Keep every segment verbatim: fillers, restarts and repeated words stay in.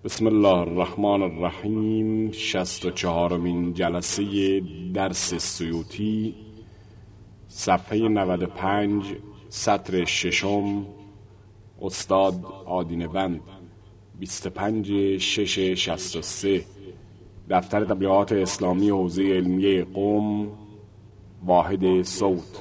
بسم الله الرحمن الرحیم. شصت و چهارمین جلسه درس سیوطی، صفحه نود و پنج، سطر ششم، استاد آدینه‌وند، بیست و پنج شش شصت و سه، دفتر تبلیغات اسلامی حوزه علمیه قم، واحد صوت.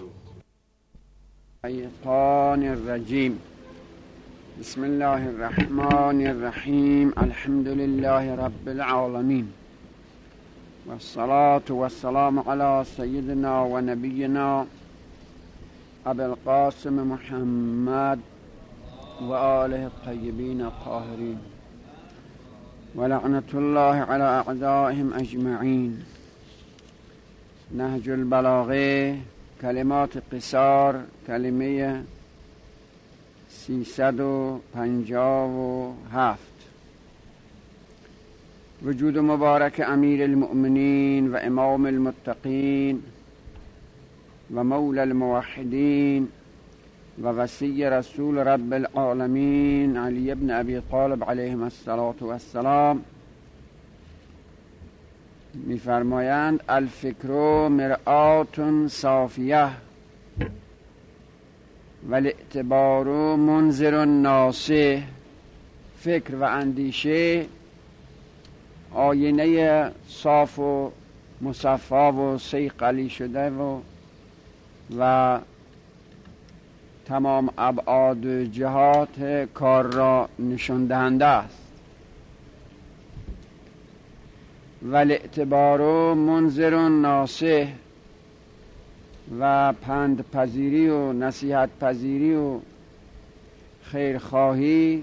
الشیطان الرجیم. بسم الله الرحمن الرحیم. الحمد لله رب العالمین والصلاة والسلام علی سیدنا و نبینا ابی القاسم محمد و آله الطیبین الطاهرین و لعنت الله علی اعدائهم اجمعین. نهج البلاغه، کلمات قصار، کلمه سیصد و پنجاه و هفت. وجود مبارک امیر المؤمنین و امام المتقین و مولا الموحدین و وصی رسول رب العالمین علی ابن ابی طالب علیهم الصلاة والسلام می‌فرمایند: الفکر مرآة صافیه والاعتبار منذر ناصح. فکر و اندیشه آینه صاف و مصفا و صیقلی شده و و تمام ابعاد جهات کار را نشان دهنده است. والاعتبار منذر ناصح، و پند پذیری و نصیحت پذیری و خیرخواهی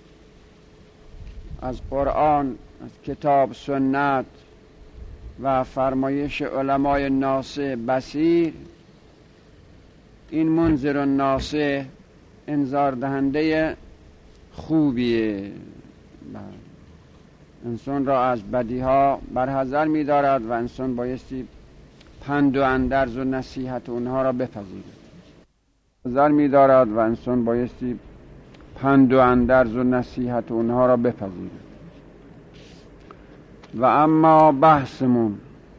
از قرآن، از کتاب، سنت و فرمایش علمای ناصح بصیر، این منذر ناصح انذار دهنده خوبیه. انسان را از بدیها برحذر می دارد و انسان بایستی پند و اندرز و نصیحت اونها را بپذیرد. نظر می دارد و انسان بایستی پند و اندرز و نصیحت اونها را بپذیرد. و اما بحثمون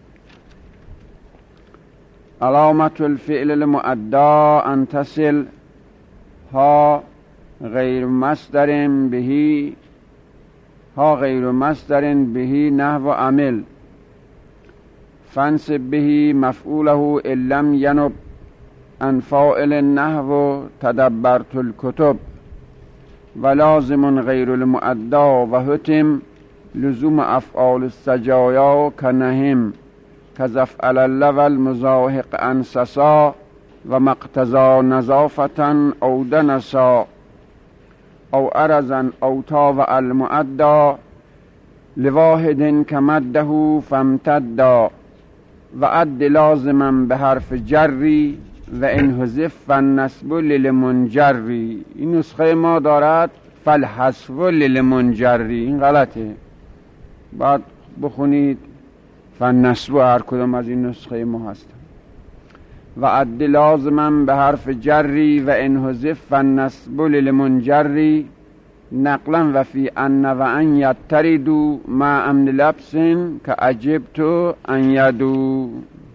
علامت الفعل المؤدا ان تصل ها غیر مصدر بهی ها غیر مصدر بهی نحو عمل فانصب به مفعوله ان لم ینب عن فاعل نحو تدبرت الکتب. و لازم غیر المؤدا و حتم لزوم افعال السجایا کنهم کزفعل اللول مزاحق انسسا و مقتضا نظافتا او دنسا او ارزا او تاوع المؤدا لواحد کمده فامتدا. و عد لازما به حرف جری و ان حذف فالنصب للمنجری. این نسخه ما دارد فالحذف للمنجری، این غلطه. بعد بخونید فالنصب، هر کدام از این نسخه ما هست. و عد لازما به حرف جری و ان حذف فالنصب للمنجری نقلا و فی ان و ان یتردو مع امن لبس که عجبت ان یدو.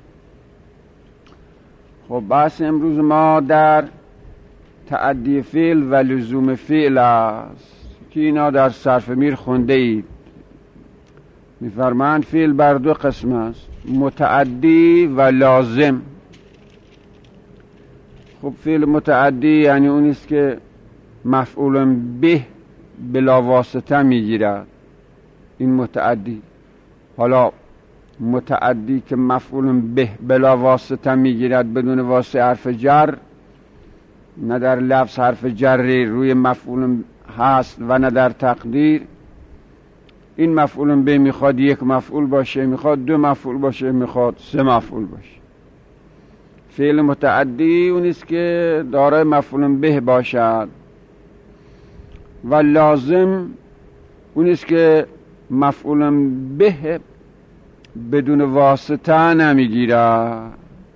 خب بحث امروز ما در تعدی فعل و لزوم فعل است که اینا در صرف میر خونده اید. می‌فرمایند فعل بر دو قسم است، متعدی و لازم. خب فعل متعدی یعنی اون است که مفعول به بلا واسطه میگیرد، این متعدی. حالا متعدی که مفعول به بلا واسطه میگیرد بدون واسطه حرف جر، نه در لفظ حرف جری روی مفعول هست و نه در تقدیر، این مفعول به میخواد یک مفعول باشه، میخواد دو مفعول باشه، میخواد سه مفعول باشه. فعل متعدی اون است که دارای مفعول به باشد. و لازم اون است که مفعول به بدون واسطه نمیگیرد.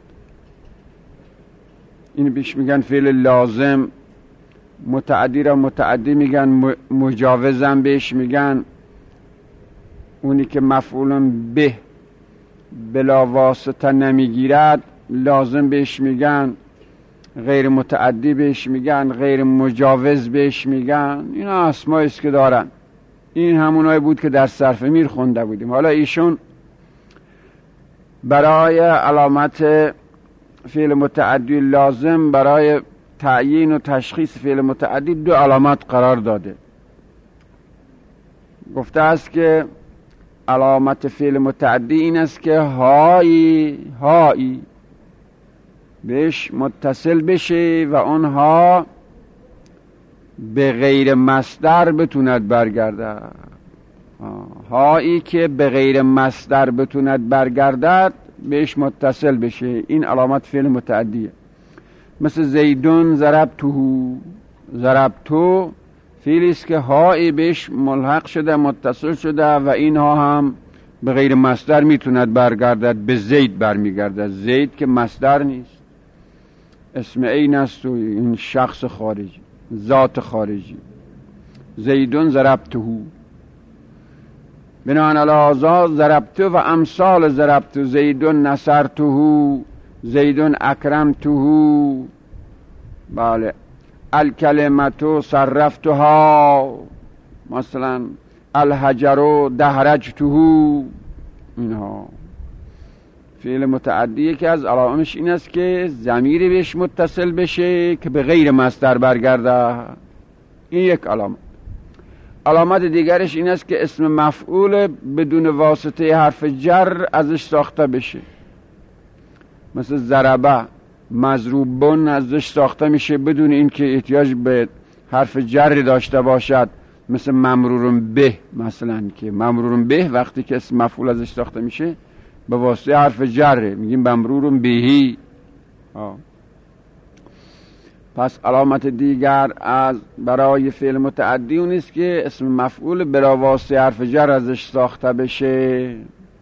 این بیش میگن فعل لازم. متعدی را متعدی میگن، مجاوزم بهش میگن، اونی که مفعول به بلا واسطه نمیگیرد لازم بهش میگن، غیر متعدی بهش میگن، غیر مجاوز بهش میگن. اینا اسمایی است که دارن. این همونایی بود که در صرف میر خونده بودیم. حالا ایشون برای علامت فعل متعدی لازم، برای تعیین و تشخیص فعل متعدی دو علامت قرار داده. گفته است که علامت فعل متعدی این است که هایی هایی بهش متصل بشه و اونها به غیر مصدر بتوند برگردد. هایی که به غیر مصدر بتوند برگردد بهش متصل بشه. این علامت فعل متعدیه. مثل زیدون ضربتهو، ضربتو فعلی است که هایی بهش ملحق شده، متصل شده و اینها هم به غیر مصدر میتوند برگردد، به زید برمیگردد. زید که مصدر نیست، اسم این است و این شخص خارجی، ذات خارجی. زیدون ضربتهو، بناهن الازا ضربتو و امثال ضربتو. زیدون نصرتهو، زیدون اکرمتهو. بله. الکلمتو صرفتها، مثلا الحجرو دهرجتهو. اینها فعل متعدیه که از علائمش این است که ضمیری بهش متصل بشه که به غیر مصدر برگرده. این یک علامت. علامت دیگرش این است که اسم مفعول بدون واسطه حرف جر ازش ساخته بشه. مثل ضربه، مضروبون ازش ساخته میشه بدون اینکه احتیاج به حرف جر داشته باشد. مثل ممرورون به، مثلا که ممرورون به وقتی که اسم مفعول ازش ساخته میشه به واسطه حرف جره، میگیم ممرورون بهی. آه. پس علامت دیگر از برای فعل متعدی اون است که اسم مفعول بلا واسطه حرف جر ازش ساخته بشه.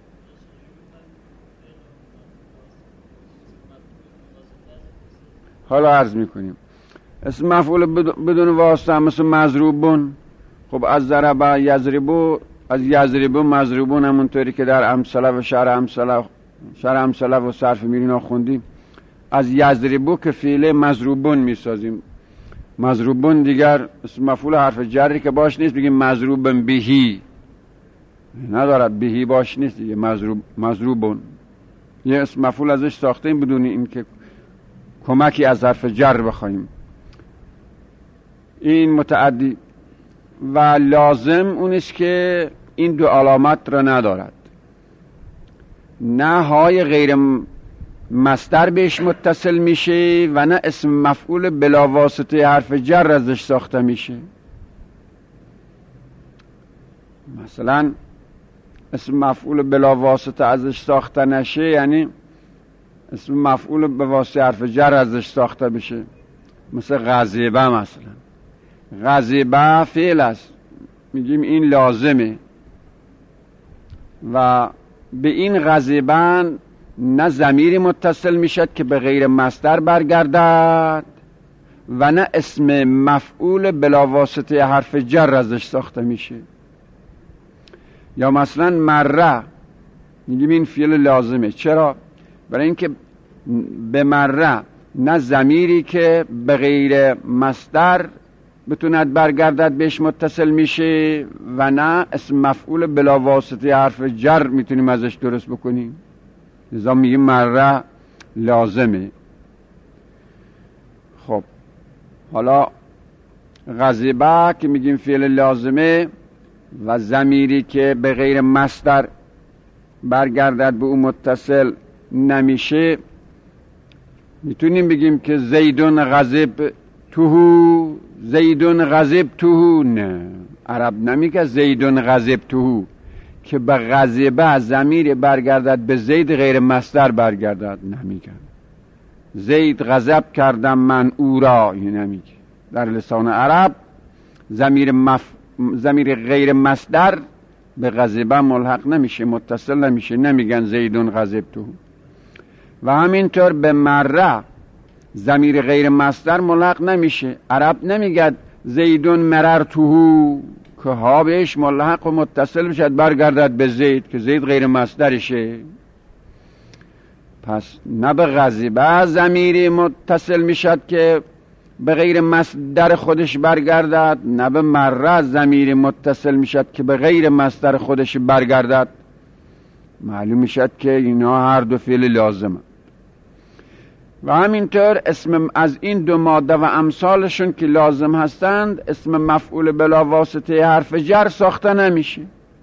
حالا عرض میکنیم اسم مفعول بدون واسطه مثل مضروبون. خب از ضربه یضربو، از یضربو مضروبون، همونطوری که در امثله و شعر امثله شعر امثله و صرف میرینا خوندیم. از یضربو که فعل مضروبون میسازیم. مضروبون دیگر اسم مفعول حرف جری که باش نیست، بگیم مضروبن بهی، ندارد بهی باش نیست دیگه. مضروب مضروبون یه اسم مفعول ازش ساختیم بدون اینکه کمکی از حرف جر بخوایم. این متعدی. و لازم اونست که این دو علامت را ندارد. نه های غیر مصدر بهش متصل میشه و نه اسم مفعول بلا واسطه حرف جر ازش ساخته میشه. مثلا اسم مفعول بلا واسطه ازش ساخته نشه یعنی اسم مفعول به واسطه حرف جر ازش ساخته بشه. مثل غضبه، مثلا غضبه فعل است، میگیم این لازمه و به این غضبه نه ضمیری متصل میشد که به غیر مصدر برگردد و نه اسم مفعول بلا واسطه حرف جر ازش ساخته میشه. یا مثلا مره، میگیم این فعل لازمه. چرا؟ برای اینکه به مره نه ضمیری که به غیر مصدر بتوند برگردد بهش متصل میشه و نه اسم مفعول بلا واسطه حرف جر میتونیم ازش درست بکنیم. لذا میگیم مره لازمه. خب حالا غضبه که میگیم فعل لازمه و ضمیری که به غیر مصدر برگردد به او متصل نمیشه، میتونیم بگیم که زیدون غضب توهو، زیدون غضب توهو. نه، عرب نمیگه زیدون غضب توهو که به غضبه ضمیر برگردد به زید غیر مصدر برگردد، نمیگه زید غضب کردم من او را، این نمیگه. در لسان عرب ضمیر مف... ضمیر غیر مصدر به غضبه ملحق نمیشه، متصل نمیشه، نمیگن زیدون غضب توهو. و همینطور به مره ضمیر غیر مصدر ملحق نمیشه. عرب نمیگه زیدون مررتهو که ها بهش ملحق و متصل بشد برگردد به زید که زید غیر مصدرشه. پس نه به غضب ضمیری متصل میشد که به غیر مصدر خودش برگردد، نه به مره ضمیری متصل میشد که به غیر مصدر خودش برگردد. معلوم میشد که اینا هر دو فعل لازمه. و همینطور اسم از این دو ماده و امثالشون که لازم هستند اسم مفعول بلا واسطه حرف جر ساخته نمیشه.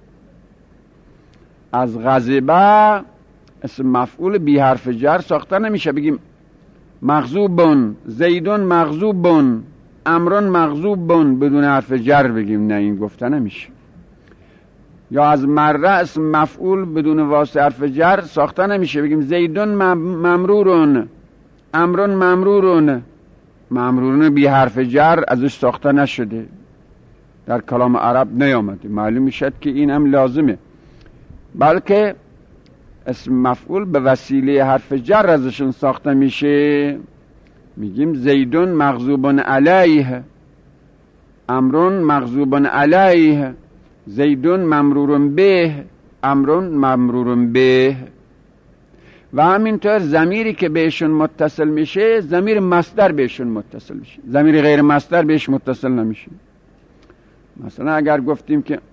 از غضبه اسم مفعول بی حرف جر ساخته نمیشه. بگیم مغضوبون، زیدون مغضوبون، امرون مغضوبون بدون حرف جر بگیم نه، این گفته نمیشه. یا از مره اسم مفعول بدون واسطه حرف جر ساخته نمیشه. بگیم زیدون ممرورون، امرون ممرورون. ممرورون بی حرف جر ازش ساخته نشده، در کلام عرب نیامده. معلوم میشد که این هم لازمه، بلکه اسم مفعول به وسیله حرف جر ازشون ساخته میشه. میگیم زیدون مغضوبون علیه، امرون مغضوبون علیه، زیدون ممرورون به، امرون ممرورون به. و همینطور ضمیری که بهشون متصل میشه ضمیر مصدر بهشون متصل میشه، ضمیر غیر مصدر بهش متصل نمیشه. مثلا اگر گفتیم که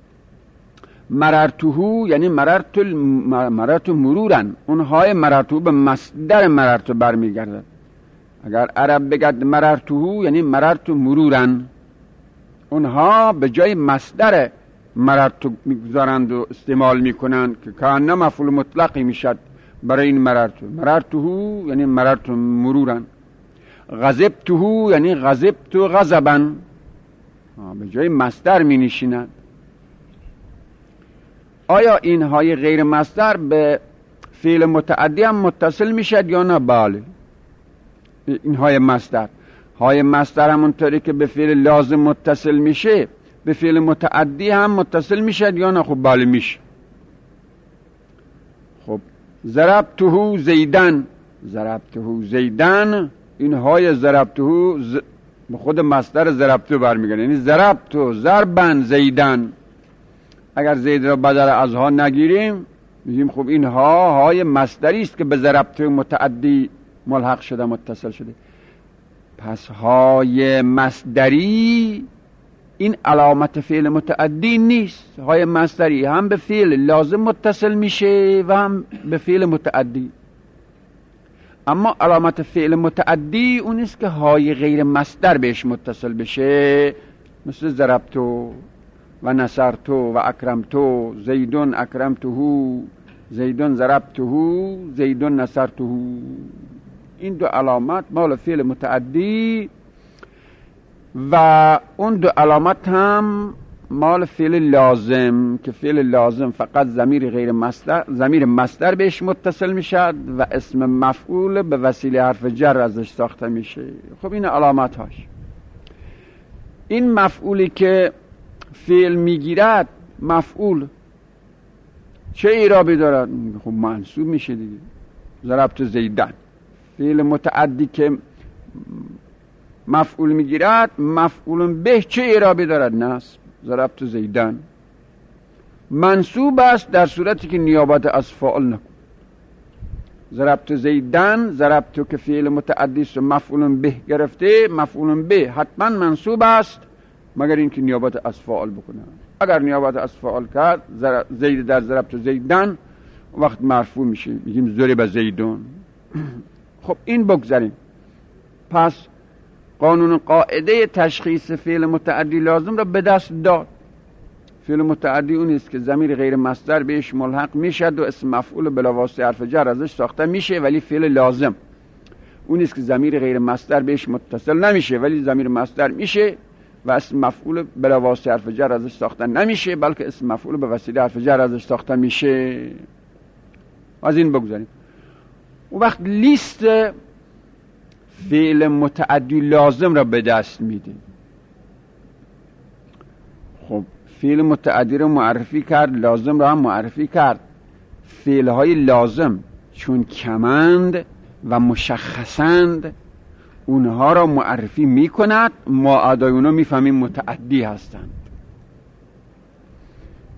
مررتوهو یعنی مررت مررت مرورن، اونهای مررتو به مصدر مررتو برمیگردد. اگر عرب بگد مررتوهو یعنی مررت مرورن، اونها به جای مصدر مررتو میگذارند و استعمال میکنند که کانه مفعول مطلقی میشد برای این مررتو. مررتوهو یعنی مررت مرورن. غضبتوهو یعنی غضبتو غضبا، به جای مصدر می نشیند. آیا اینهای غیر مصدر به فعل متعدی هم متصل میشد یا نه؟ بله، اینهای مصدر های مصدر همونطوری که به فعل لازم متصل میشه به فعل متعدی هم متصل میشد یا نه؟ خب بله میشه. خب ضربته زیدن، ضربته زیدن، اینهای ضربته ز... به خود مصدر ضربته برمیگرده، یعنی ضربته ضربن زیدن. اگر زید را بدل از ها نگیریم میگیم خب این ها های مصدری است که به ضربته متعدی ملحق شده متصل شده. پس های مصدری این علامت فعل متعدی نیست. های مصدری هم به فعل لازم متصل میشه و هم به فعل متعدی. اما علامت فعل متعدی اون است که های غیر مصدر بهش متصل بشه، مثل ضربتو و نصرتو و اکرمتو، زیدون اکرمتو، زیدون ضربتو، زیدون نصرتو. این دو علامت مال فعل متعدی و اون دو علامت هم مال فعل لازم که فعل لازم فقط ضمیر غیر مصدر ضمیر مصدر بهش متصل میشد و اسم مفعول به وسیله حرف جر ازش ساخته میشه. خب این علامت هاش. این مفعولی که فعل میگیرد مفعول چه اعرابی دارد؟ خب منصوب میشه دیگه. ضربت زیدن. فعل متعدی که مفعول میگیرد مفعول به چه اعرابی دارد؟ نصب. ضربت زیدن منصوب است در صورتی که نیابت از فاعل نکن. ضربت زیدن، ضربت که فعل متعدی است و مفعول به گرفته، مفعول به حتما منصوب است مگر اینکه نیابت از فاعل بکنه. اگر نیابت از فاعل کرد زید در ضربت زیدن وقت مرفوع میشه، میگیم ضرب زیدون. خب این بگذاریم. پس قانون قاعده تشخیص فعل متعدی لازم را به دست داد. فعل متعدی اون است که ضمیر غیر مصدر بهش ملحق میشد و اسم مفعول بلا واسطه حرف جر ازش ساخته میشه، ولی فعل لازم اون است که ضمیر غیر مصدر بهش متصل نمیشه ولی ضمیر مصدر میشه و اسم مفعول بلا واسطه حرف جر ازش ساخته نمیشه بلکه اسم مفعول به وسیله حرف جر ازش ساخته میشه. از این بگذاریم. اون وقت لیست فعل متعدی لازم را به دست میده. خب فعل متعدی را معرفی کرد، لازم را هم معرفی کرد. فعل های لازم چون کمند و مشخصند اونها را معرفی میکند، ما ادای اونا میفهمیم متعدی هستند.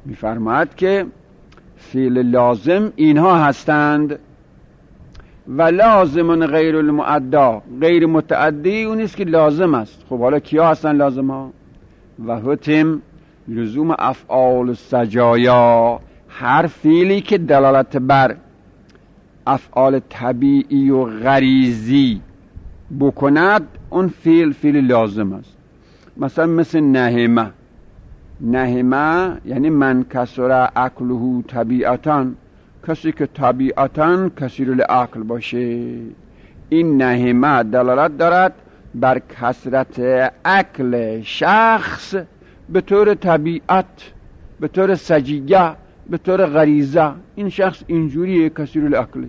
میفرماید که فعل لازم اینها هستند و لازم غیر المعدا، غیر متعدی اون است که لازم است. خب حالا کیا هستن لازم ها؟ و حتم لزوم افعال سجایا، هر فعلی که دلالت بر افعال طبیعی و غریزی بکند اون فعل فعل لازم است. مثلا مثل نهمه، نهمه یعنی من کسر عقله طبیعتاً، کسی که طبیعتاً کثیر العقل باشه. این نهمه دلالت دارد بر کثرت عقل شخص به طور طبیعت، به طور سجیه، به طور غریزه. این شخص اینجوریه، کثیر العقل.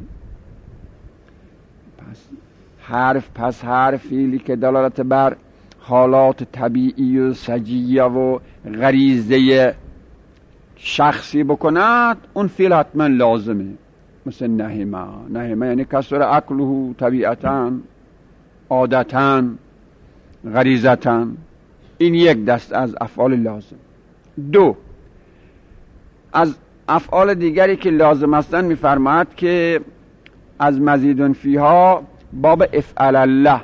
پس حرف پس هر فعلی که دلالت بر حالات طبیعی و سجیه و غریزه شخصی بکند اون فعل حتما لازمه. مثل نهمه، نهمه یعنی کسر عقله طبیعتاً، عادتاً، غریزتاً. این یک دست از افعال لازم. دو، از افعال دیگری که لازم هستند میفرماید که از مزیدن فیها باب افعل الله،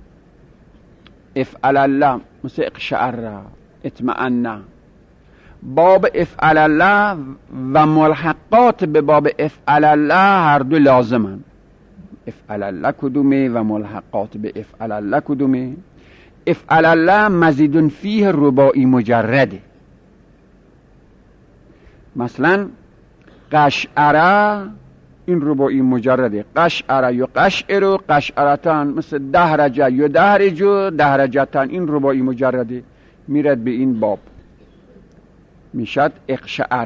افعل الله مثل اقشعر، اطمئن. باب افعل الله و ملحقات به باب افعل الله هر دو لازمن. افعل الله کدومه و ملحقات به افعل الله کدومه؟ افعل الله مزیدن فیه رباعی مجرده. مثلا قشعره این رباعی مجرده، قشعره یا قشعر قشعرتان، مثل دهرجه یا دهرجو دهرجتان، این رباعی مجرده، میرد به این باب، میشد اقشعر.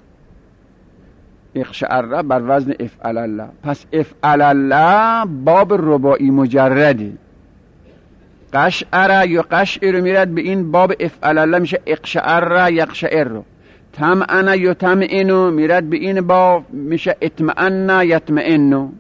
اقشعر بر وزن افعل الله. پس افعل الله باب رباعی مجرده. قشعر یا قشعر میرد به این باب افعل الله، میشه اقشعر یقشعر. طمئن یا طمئن میرد به این باب، میشه اطمئن یطمئن.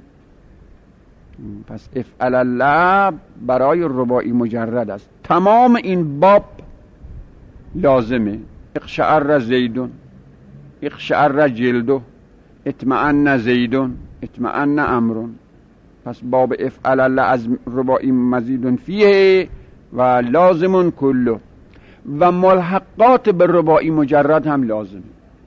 پس افعل الله برای رباعی مجرد است. تمام این باب لازمه. اقشعر زیدون، اقشعر جلدو، اطمئن زیدون، اطمئن امرون. پس باب افعل الله از رباعی مزیدون فیه و لازمون کلو. و ملحقات به رباعی مجرد هم لازمه.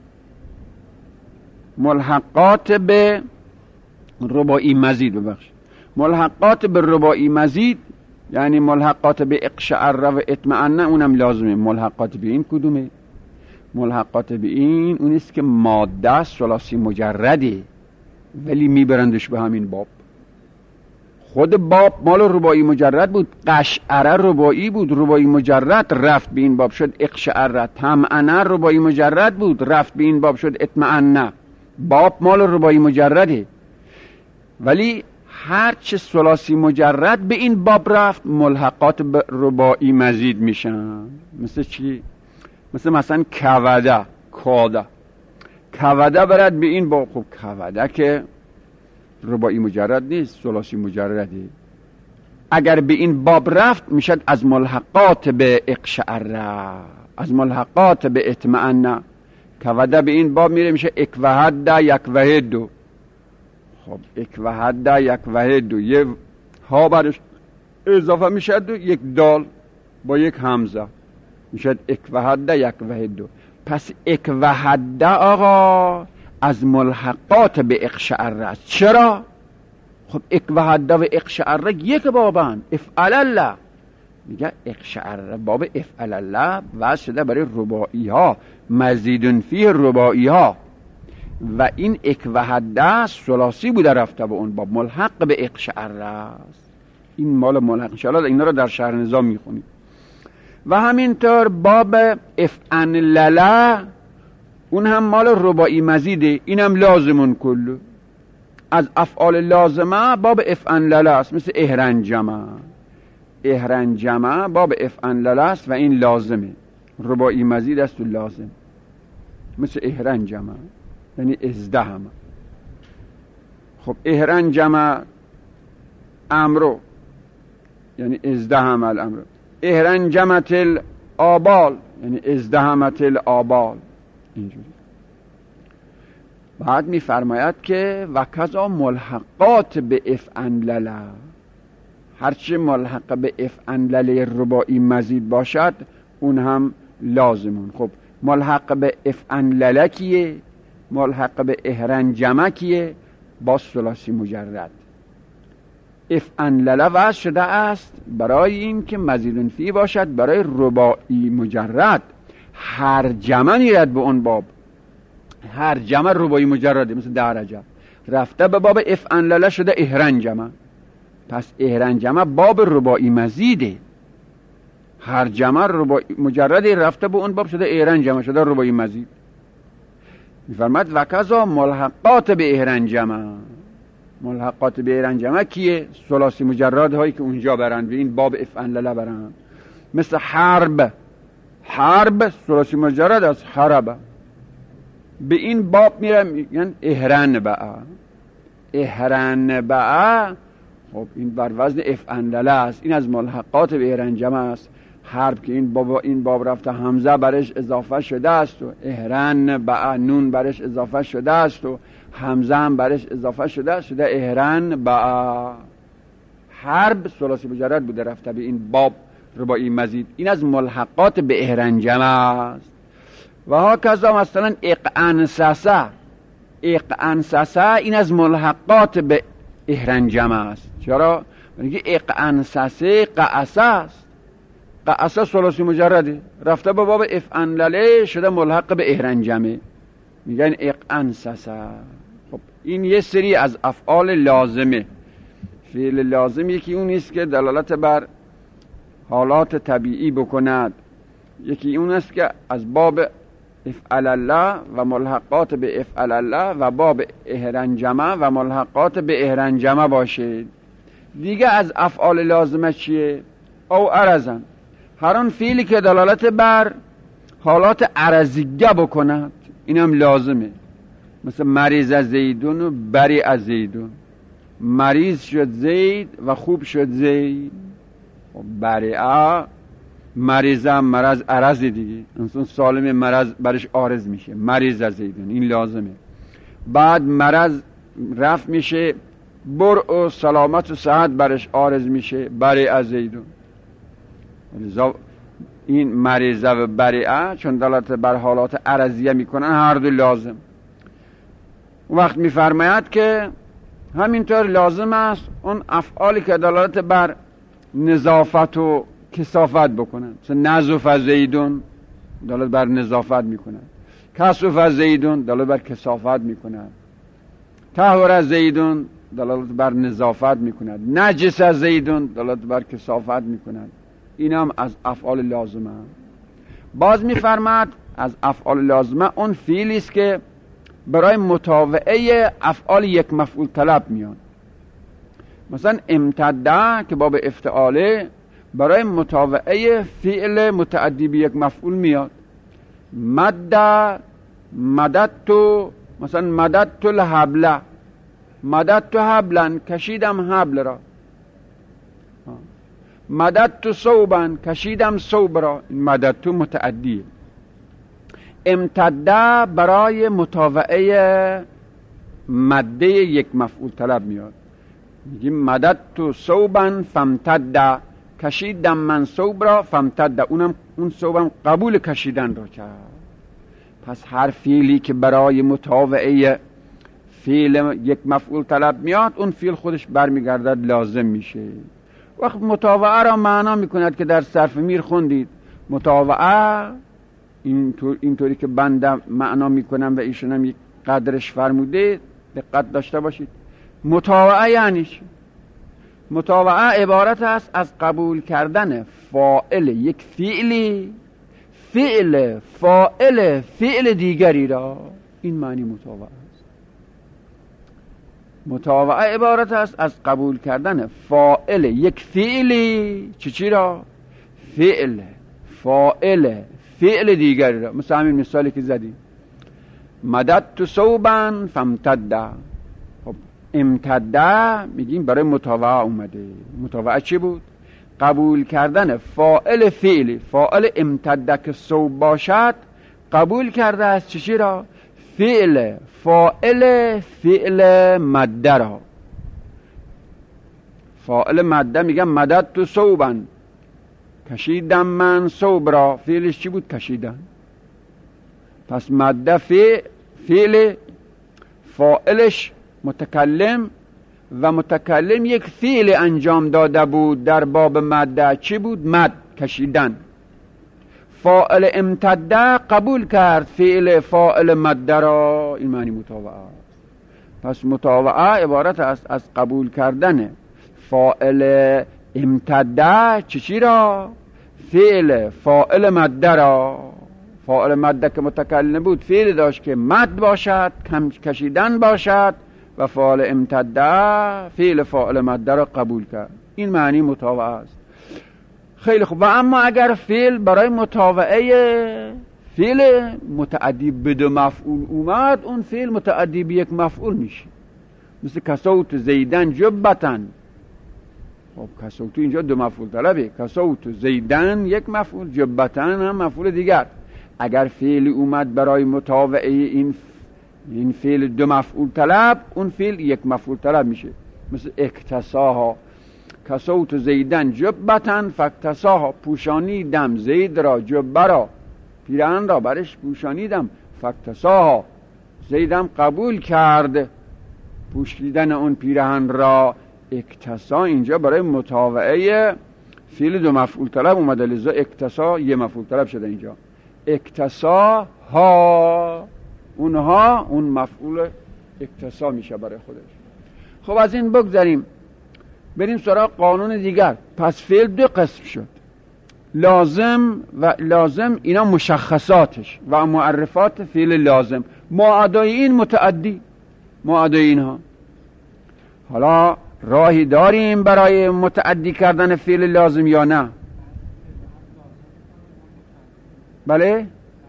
ملحقات به رباعی مزید، ببخش ملحقات به رباعی مزید یعنی ملحقات به اقشعر و اطمئن اونم لازمه. ملحقات به این کدومه؟ ملحقات به این اونیست که ماده ثلاثی مجرده ولی میبرندش به همین باب. خود باب مال رباعی مجرد بود، قشعره رباعی بود، رباعی مجرد رفت به این باب شد اقشعره. طمئنه رباعی مجرد بود، رفت به این باب شد اطمئنه. باب مال رباعی مجرده ولی هر چه ثلاثی مجرد به این باب رفت ملحقات به رباعی مزید میشن. مثل چی؟ مثل مثلا کوده، کاده، کوده برد به این باب. خب کوده که رباعی مجرد نیست، ثلاثی مجرده. اگر به این باب رفت میشد از ملحقات به اقشعره، از ملحقات به اطمئنه. کوده به این باب میره میشه اکوهد یک وهدو. خب اکوهد یک وهدو، یه ها برش اضافه میشد و یک دال با یک همزه میشد اکوهد یک وهدو. پس اکوهد آقا از ملحقات به اقشعر است. چرا؟ خب اکوهد و اقشعر یک بابن. افعل الله میگه اقشعر باب افعل الله واسه شده برای رباعی ها، مزیدن فیه رباعی ها. و این اکوهد ثلاثی بوده رفته به اون باب، ملحق به اقشعر است. این مال ملحق. انشاءالله اینا رو در شرح نظام میخونید. و همینطور باب افعن لله اون هم مال رباعی مزیده، اینم لازمون کلو. از افعال لازمه باب افعن لله است، مثل اهرنجمه. اهرنجمه باب افعن لله است و این لازمه، رباعی مزید است و لازم. مثل اهرنجمه یعنی ازدهمه. خب اهرنجمه امرو یعنی ازدهم الامر. اهرنجمت الآبال یعنی ازدهمت الآبال. اینجوری بعد میفرماید که و کذا ملحقات به افعنلله، هرچه ملحق به افعنلله رباعی مزید باشد اون هم لازمون. خب ملحق به افعنلله کیه؟ ملحق به اهرنجمه کیه؟ با ثلاثی مجرد. افعنلله وضع شده است برای این که مزیدون فی باشد برای رباعی مجرد. هر جمع نیرد به اون باب، هر جمع رباعی مجرده، مثل درجه رفته به باب افعنلله شده اهرنجمه، پس اهرنجمه باب رباعی مزیده. هر جمع رباعی مجرده رفته به اون باب شده اهرنجمه، شده رباعی مزید. میفرماد و کذا ملحقات به اهرنجمه. ملحقات به اهرنجمه کیه؟ ثلاثی مجرد هایی که اونجا برند به این باب افعنلله برند، مثل حرب. حرب ثلاثی مجرد از حرب، به این باب میرن میگن اهرن بقى. اهرن بقى خب این بر وزن افعنلله است، این از ملحقات به اهرنجمه است. حرب که این باب این باب رفته همزه برش اضافه شده است و اهرن بقى نون برش اضافه شده است و همزه هم برش اضافه شده است، شده اهرن بقى. حرب ثلاثی مجرد بوده رفته به این باب رباعی مزید، این از ملحقات به اهرنجمه است. و ها کذا مثلا اقعنسسه. اقعنسسه این از ملحقات به اهرنجمه است. چرا؟ میگه اقعنسسه قعسه است. قعسه ثلاثی مجرده رفته به باب افعنلله شده ملحق به اهرنجمه، میگن اقعنسسه. خب این یه سری از افعال لازمه. فعل لازم یکی اون است که دلالت بر حالات طبیعی بکند، یکی اون است که از باب افعل الله و ملحقات به افعل الله و باب اهرنجمه و ملحقات به اهرنجمه باشه. دیگه از افعال لازمه چیه؟ او عرضن، هر آن فعلی که دلالت بر حالات عرضیه بکند این هم لازمه، مثل مریض از زیدون و بری از زیدون. مریض شد زید و خوب شد زید. بریعه مریض هم مرض عرض دیگه، انسان سالم مرض برش عارض میشه، مریض از زیدون این لازمه. بعد مرض رفت میشه، برع و سلامت و صحت برش عارض میشه، بری از زیدون. این مریضه و بریعه چون دلالت بر حالات عرضیه میکنن هر دو لازم. وقت میفرماید که همینطور لازم است اون افعالی که دلالت بر نظافت و کثافت بکنن، مثل نظف زیدون دلالت بر نظافت میکنن، کثف زیدون دلالت بر کثافت میکنن، طهور زیدون دلالت بر نظافت میکنن، نجس زیدون دلالت بر کثافت میکنن. این هم از افعال لازمه. باز میفرماد از افعال لازمه اون فعلی است که برای متابعه افعال یک مفعول طلب میان. مثلا امتده که باب افتعاله برای متابعه فعل متعدی به یک مفعول میاد. مد مددتو، مثلا مددتو الحبل، مددتو حبلن کشیدم حبل را. مددتو صوبن کشیدم صوب را. این مددتو متعدیه. امتده برای متابعه مده یک مفعول طلب میاد. میگیم مددتو صوبن فامتد، کشیدم من صوب را فامتد، اونم اون صوبم قبول کشیدن را کرد. پس هر فعلی که برای متابعه فعل یک مفعول طلب میاد اون فعل خودش برمیگردد لازم میشه. وقت متابعه را معنا میکند که در صرف میر خوندید، متابعه اینطور اینطوری که بنده معنا میکنم و ایشون هم یک قدرش فرموده، دقت داشته باشید. متابعه یعنی چی؟ متابعه عبارت است از قبول کردن فاعل یک فعلی فعل فاعل فعل دیگری را. این معنی متابعه است. متابعه عبارت است از قبول کردن فاعل یک فعلی چی چی را؟ فعل فاعل فعل دیگری را. مثل همین مثالی که زدیم، مددت صوبا فامتد. خب امتده میگیم برای متابعه اومده. متابعه چی بود؟ قبول کردن فاعل فعلی، فاعل امتده که صوب باشد قبول کرده است چی را؟ فعل فاعل فعل مده را، فاعل مده میگم مدد تو صوبن، کشیدم من صوب را، فعلش چی بود؟ کشیدن. پس مده فعل، فاعلش متکلم و متکلم یک فعل انجام داده بود در باب مده. چی بود؟ مد، کشیدن. فاعل امتده قبول کرد فعل فاعل مده را، این معنی مطاوعه. پس مطاوعه عبارت است از قبول کردن فاعل امتده چی چی را؟ فعل فاعل مده را. فاعل مده که متکلم بود فعل داشت که مد باشد، کشیدن باشد، و فاعل امتده فعل فاعل مده را قبول کرد. این معنی مطاوعه است. خیلی خوب. و اما اگر فعل برای مطاوعه فعل متعدی به دو مفعول اومد، اون فعل متعدی به یک مفعول میشه. مثل کسوت زیدن جبتن. خب کسوت اینجا دو مفعول طلبه، کسوت زیدن یک مفعول، جبتن هم مفعول دیگر. اگر فعل اومد برای مطاوعه این این فعل دو مفعول طلب، اون فعل یک مفعول طلب میشه. مثل اکتساها، کسوت زیدن جبتن فاکتساها، پوشانیدم زید را، جبه را، پیرهن را برش پوشانیدم، فاکتساها، زیدم قبول کرد پوشیدن اون پیرهن را. اکتسا اینجا برای مطاوعه فعل دو مفعول طلب اومده، لذا اکتسا یه مفعول طلب شده اینجا. اکتسا ها، اونها، اون مفعول اکتسا میشه برای خودش. خب از این بگذاریم، بریم سراغ قانون دیگر. پس فعل دو قسم شد، لازم و لازم، اینا مشخصاتش و معرفات فعل لازم. معادای این متعدی، معادای اینها. حالا راهی داریم برای متعدی کردن فعل لازم یا نه؟ بله؟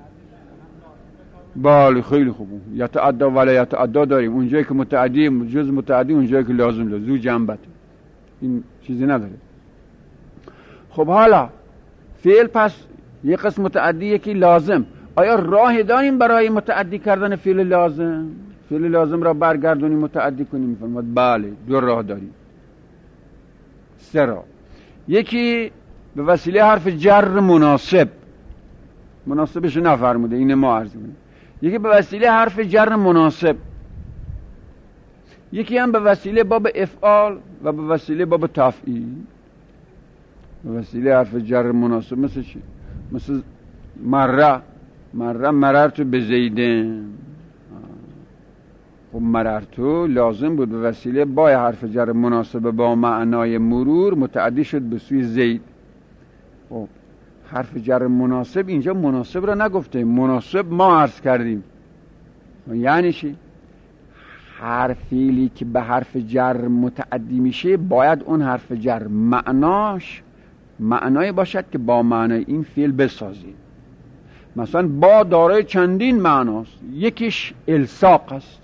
بله خیلی خوب. یتعدی ولا یتعدی داریم، اونجایی که متعدی جز متعدی، اونجایی که لازم لازم زو جنبت، این چیزی نداره. خب حالا فعل پس یک قسم متعدی، یکی لازم. آیا راه داریم برای متعدی کردن فعل لازم؟ فعل لازم را برگردونیم متعدی کنیم؟ میفرماد بله، دو راه داریم، سه راه. یکی به وسیله حرف جر مناسب، مناسبش نفرموده، اینه ما عرض می‌کنیم. یکی به وسیله حرف جر مناسب، یکی هم به وسیله باب افعال و به وسیله باب تفعیل. به وسیله حرف جر مناسب مثل چی؟ مثل مره، مره مررتو به زیدن. خب مررتو لازم بود به وسیله با حرف جر مناسب با معنای مرور متعدی شد به سوی زید. خب حرف جر مناسب اینجا مناسب را نگفته، مناسب ما عرض کردیم. یعنی چی؟ هر فعلی که به حرف جر متعدی میشه باید اون حرف جر معناش معنایی باشد که با معنای این فعل بسازیم. مثلا با دارای چندین معناست، یکیش الصاق است.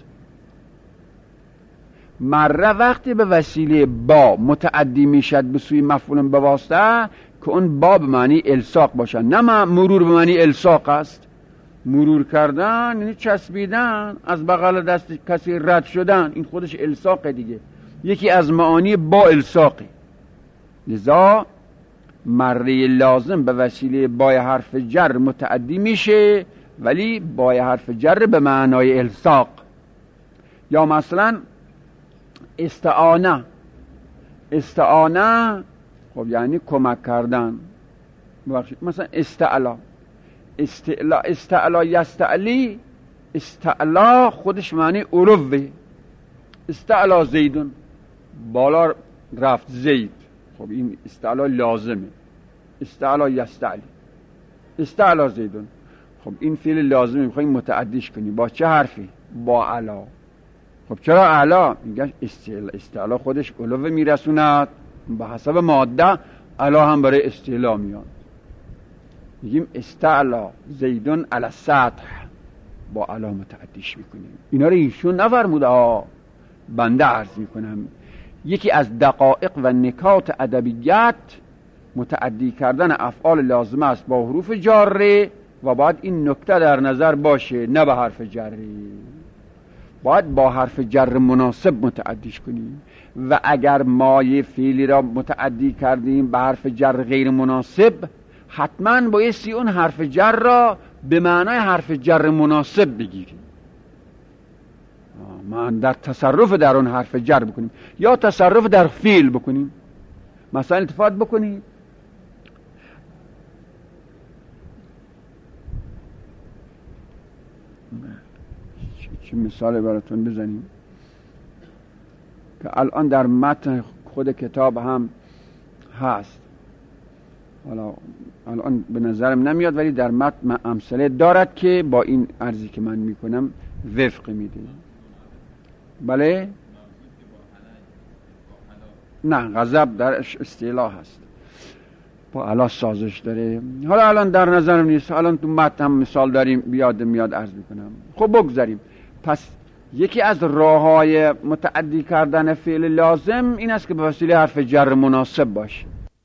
مره وقتی به وسیله با متعدی میشد به سوی مفعول به واسطه که اون با به معنی الصاق باشد، نه مرور به معنی الصاق است. مرور کردن یعنی چسبیدن، از بغل دست کسی رد شدن، این خودش الصاق دیگه، یکی از معانی با الصاقی. لذا مره لازم به وسیله با حرف جر متعدی میشه، ولی با حرف جر به معنای الصاق. یا مثلا استعانه، استعانه خب یعنی کمک کردن. ببخشید مثلا استعلا، استعلا استعلا یستعلی، استعلا خودش معنی علوه. استعلا زیدون، بالا رفت زید، خب این استعلا لازمه. استعلا یستعلی، استعلا زیدون، خب این فعل لازمه، میخواییم متعدیش کنیم با چه حرفی؟ با علا. خب چرا علا؟ میگن استعلا، استعلا خودش علوه میرسوند، به حسب ماده علا هم برای استعلا میاد. میگیم استعلا زیدون علی السطح، با علا متعدیش میکنیم. اینا رو ایشون نفرموده ها، بنده عرض میکنم. یکی از دقایق و نکات ادبیات متعدی کردن افعال لازمه است با حروف جاره و باید این نکته در نظر باشه، نه به حرف جری، باید با حرف جر مناسب متعدیش کنیم. و اگر ما یه فعلی را متعدی کردیم به حرف جر غیر مناسب، حتما بایستی اون حرف جر را به معنای حرف جر مناسب بگیریم، من در تصرف در اون حرف جر بکنیم یا تصرف در فعل بکنیم. مثلا التفات بکنید، چه مثال براتون بزنیم که الان در متن خود کتاب هم هست، حالا الان به نظرم نمیاد ولی در متن امثله دارد که با این عرضی که من میکنم وفق میده. بله؟ نه، غضب در اصطلاح هست، با علا سازش داره. حالا الان در نظرم نیست، الان تو متن هم مثال داریم بیاد میاد عرض میکنم. خب بگذاریم. پس یکی از راه‌های متعدی کردن فعل لازم این است که به وسیله حرف جر مناسب باشه.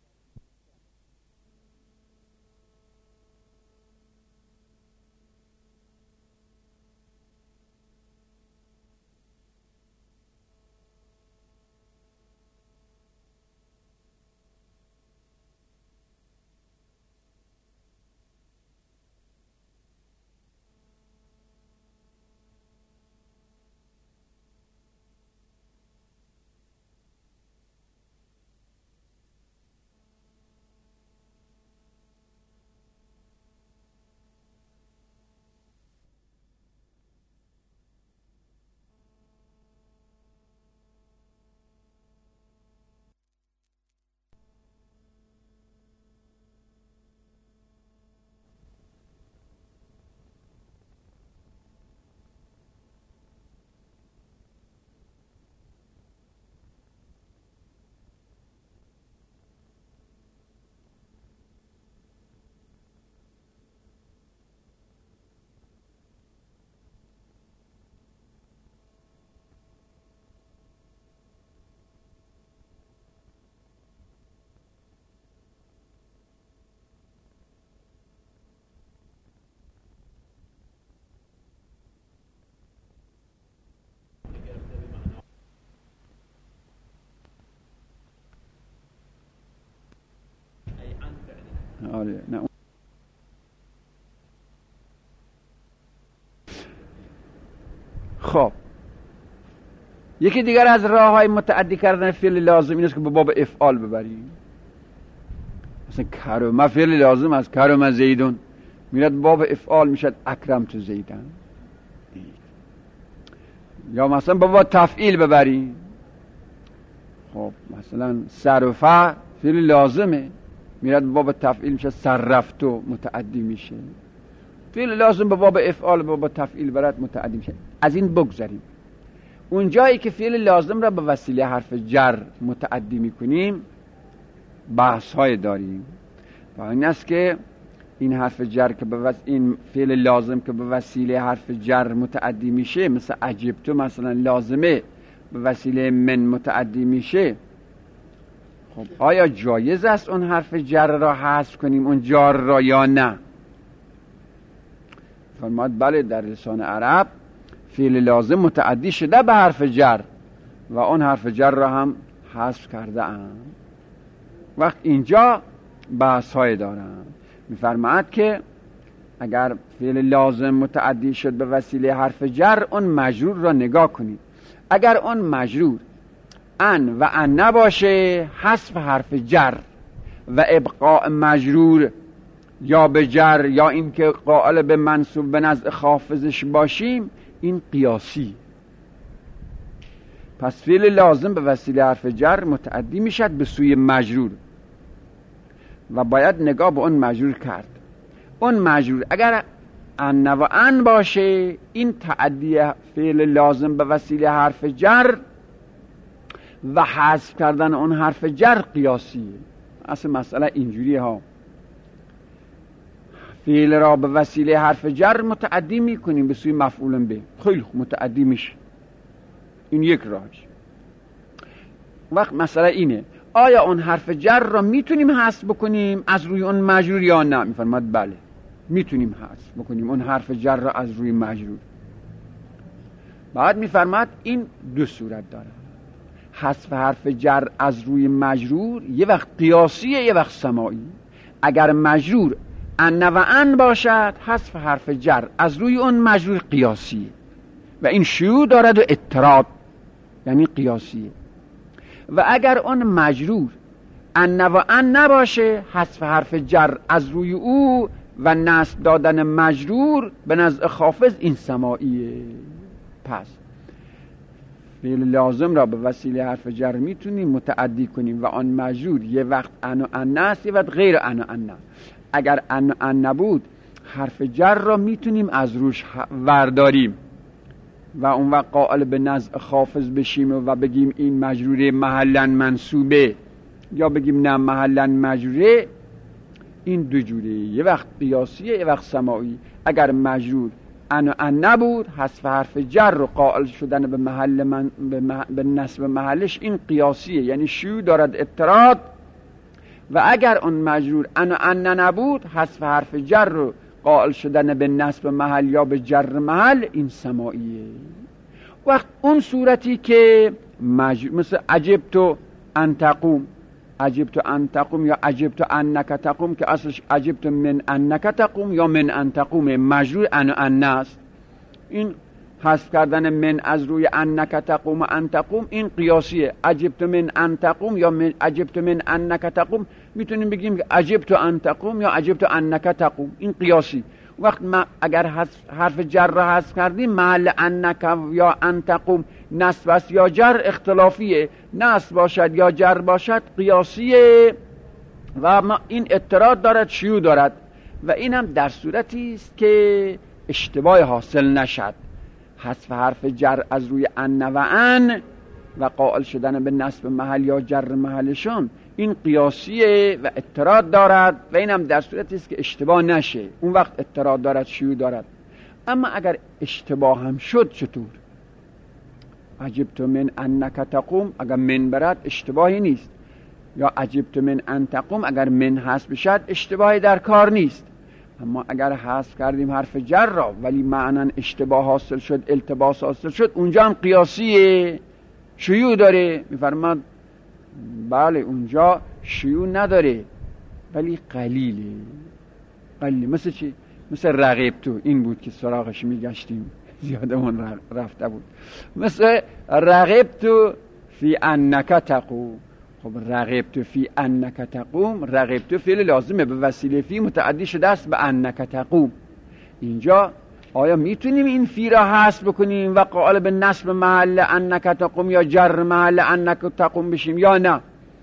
آره نه. خب یکی دیگر از راه‌های متعدی کردن فعل لازم این است که به باب افعال ببریم. مثلا کرم فعل لازم از کرم زیدون میاد باب افعال میشد اکرم تو زیدن. یا مثلا به باب تفعیل ببریم، خب مثلا صرفه فعل لازمه میاد باب تفعیل میشه صرفتو متعدی میشه. فعل لازم به باب افعال به باب تفعیل برات متعدی میشه. از این بگذاریم. اون جایی که فعل لازم را به وسیله حرف جر متعدی میکنیم بحث های داریم. و این است که این حرف جر که به وس... این فعل لازم که به وسیله حرف جر متعدی میشه، مثل عجبتو مثلا لازمه به وسیله من متعدی میشه، خب آیا جایز است اون حرف جر را حذف کنیم اون جار را یا نه؟ فرماد بله، در لسان عرب فعل لازم متعدی شده به حرف جر و اون حرف جر را هم حذف کرده ام. وقت اینجا بحث های دارم. میفرماید که اگر فعل لازم متعدی شد به وسیله حرف جر، اون مجرور را نگاه کنید. اگر اون مجرور ان و ان نباشه، حذف حرف جر و ابقاء مجرور یا به جر یا این که قائل به منصوب به نزد خافضش باشیم، این قیاسی. پس فعل لازم به وسیله حرف جر متعدی میشد به سوی مجرور و باید نگاه به اون مجرور کرد. اون مجرور اگر ان و ان باشه، این تعدی فعل لازم به وسیله حرف جر و حذف کردن اون حرف جر قیاسیه. اصل مسئله اینجوریه ها، فعل را به وسیله حرف جر متعدی میکنیم به سوی مفعول به، خیلی متعدی میشه، این یک راهش. وقت مسئله اینه آیا اون حرف جر را میتونیم حذف بکنیم از روی اون مجرور یا نه؟ میفرماد بله. میتونیم حذف بکنیم اون حرف جر را از روی مجرور. بعد میفرماد این دو صورت داره، حذف حرف جر از روی مجرور یه وقت قیاسیه یه وقت سماعی. اگر مجرور ان و ان باشد حذف حرف جر از روی اون مجرور قیاسیه و این شیوع دارد و اضطراد، یعنی قیاسیه. و اگر اون مجرور ان و ان نباشه حذف حرف جر از روی او و نصب دادن مجرور به نزد حافظ این سماعیه. پس فعل لازم را به وسیله حرف جر میتونیم متعدی کنیم و آن مجرور یه وقت ان و ان است یه وقت غیر ان و ان. اگر ان و ان نبود حرف جر را میتونیم از روش ورداریم و اون وقت قائل به نزع حافظ بشیم و بگیم این مجروره محلا منصوبه یا بگیم نه محلا مجروره. این دو جوره، یه وقت قیاسیه یه وقت سماعی. اگر مجرور ان و ان نبود حذف حرف جر و قائل شدن به محل من به, مح... به نصب محلش این قیاسیه، یعنی شیوع دارد اضطراد. و اگر اون مجرور ان و ان نبود حذف حرف جر رو قائل شدن به نصب محل یا به جر محل این سماعیه. وقت اون صورتی که مجرور مثل عجبت ان تقوم، عجبت ان تقوم یا عجبت انک تقوم که اصلش عجبت من انک تقوم یا من ان تقوم، مجرور ان و ان است. این حذف کردن من از روی انک تقوم و ان تقوم این قیاسیه. عجبت من ان تقوم یا من عجبت من انک تقوم میتونیم بگیم که عجبت ان تقوم یا عجبت انک تقوم، این قیاسی. وقت ما اگر حرف جر را حذف کردیم محل انک یا ان تقوم نصب است یا جر اختلافیه، نصب باشد یا جر باشد قیاسیه و ما این اضطراد دارد شیوع دارد و این هم در صورتی است که اشتباه حاصل نشد. حذف حرف جر از روی ان و ان و قائل شدن به نصب محل یا جر محلشون این قیاسیه و اضطراد دارد و این هم در صورتی است که اشتباه نشه، اون وقت اضطراد دارد شیوع دارد. اما اگر اشتباه هم شد چطور؟ عجبت من انک تقوم اگر من برد اشتباهی نیست، یا عجبت من ان تقوم اگر من حذف بشد اشتباهی در کار نیست. اما اگر حذف کردیم حرف جر را ولی معنی اشتباه حاصل شد، التباس حاصل شد، اونجا هم قیاسیه شیوع داره. میفرماد بله اونجا شیوع نداره ولی قلیله. قلیله مثل چی؟ مثل رقیب تو این بود که سراغش میگشتیم زیادمون رفته بود. مثل رقیب تو فی انک تقوم. خب رقیب تو فی انک تقوم، رقیب تو فعل لازمه به وسیله فی متعدی شده است به انک تقوم. اینجا آیا میتونیم این فی را حذف بکنیم و قائل به نصب محل انک تقوم یا جر محل انک تقوم بشیم یا نه؟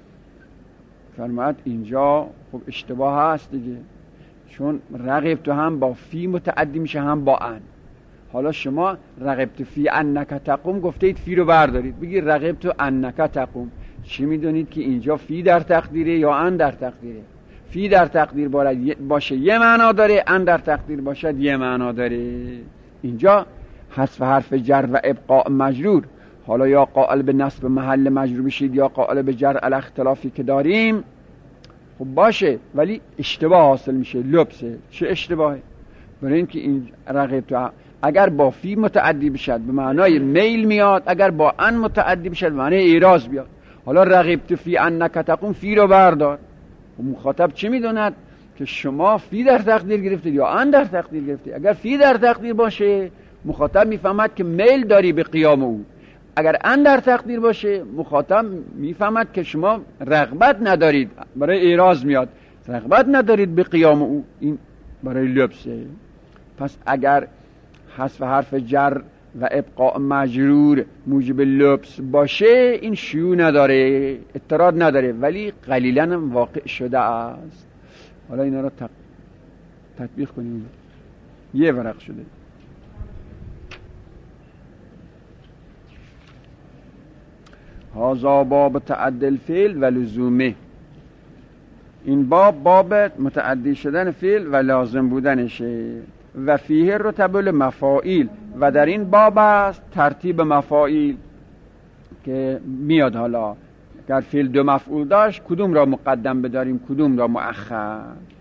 فرماید اینجا خب اشتباه هست دیگه، چون رقیب تو هم با فی متعدی میشه هم با ان. حالا شما رقیب تو فی انک تقوم گفتید فی رو بردارید بگید رقیب تو انک تقوم، چی میدونید که اینجا فی در تقدیره یا ان در تقدیره؟ فی در تقدیر باشه یه معنا داره، ان در تقدیر باشد یه معنا داره. اینجا حذف حرف جر و ابقاء مجرور، حالا یا قائل به نصب محل مجرور بشید یا قائل به جر علی اختلافی که داریم خب باشه، ولی اشتباه حاصل میشه. لبسه چه اشتباهی؟ برای اینکه این رقیب تو اگر با فی متعدی بشد به معنای میل میاد، اگر با ان متعدی بشد به معنای ایراز بیاد. حالا رقیب تو فی انک تقوم فی رو بردار، مخاطب چه میدوند که شما فی در تقدیر گرفتید یا ان در تقدیر گرفتید؟ اگر فی در تقدیر باشه مخاطب میفهمد که میل داری به قیام او، اگر ان در تقدیر باشه مخاطب میفهمد که شما رغبت ندارید، برای اعراض میاد رغبت ندارید به قیام او، این برای لبسه. پس اگر حذف حرف جر و ابقاء مجرور موجب لبس باشه این شیوع نداره، اضطراد نداره، ولی قلیلاً هم واقع شده است. حالا اینا رو تطبیق کنیم. یه ورق شده. هذا باب تعدل فعل و لزومه. این باب باب متعدی شدن فعل و لازم بودنشه. و فیه رتب المفاعیل، و در این باب است ترتیب مفاعیل که میاد. حالا اگر فعل دو مفعول داشت کدوم را مقدم بداریم کدوم را مؤخر.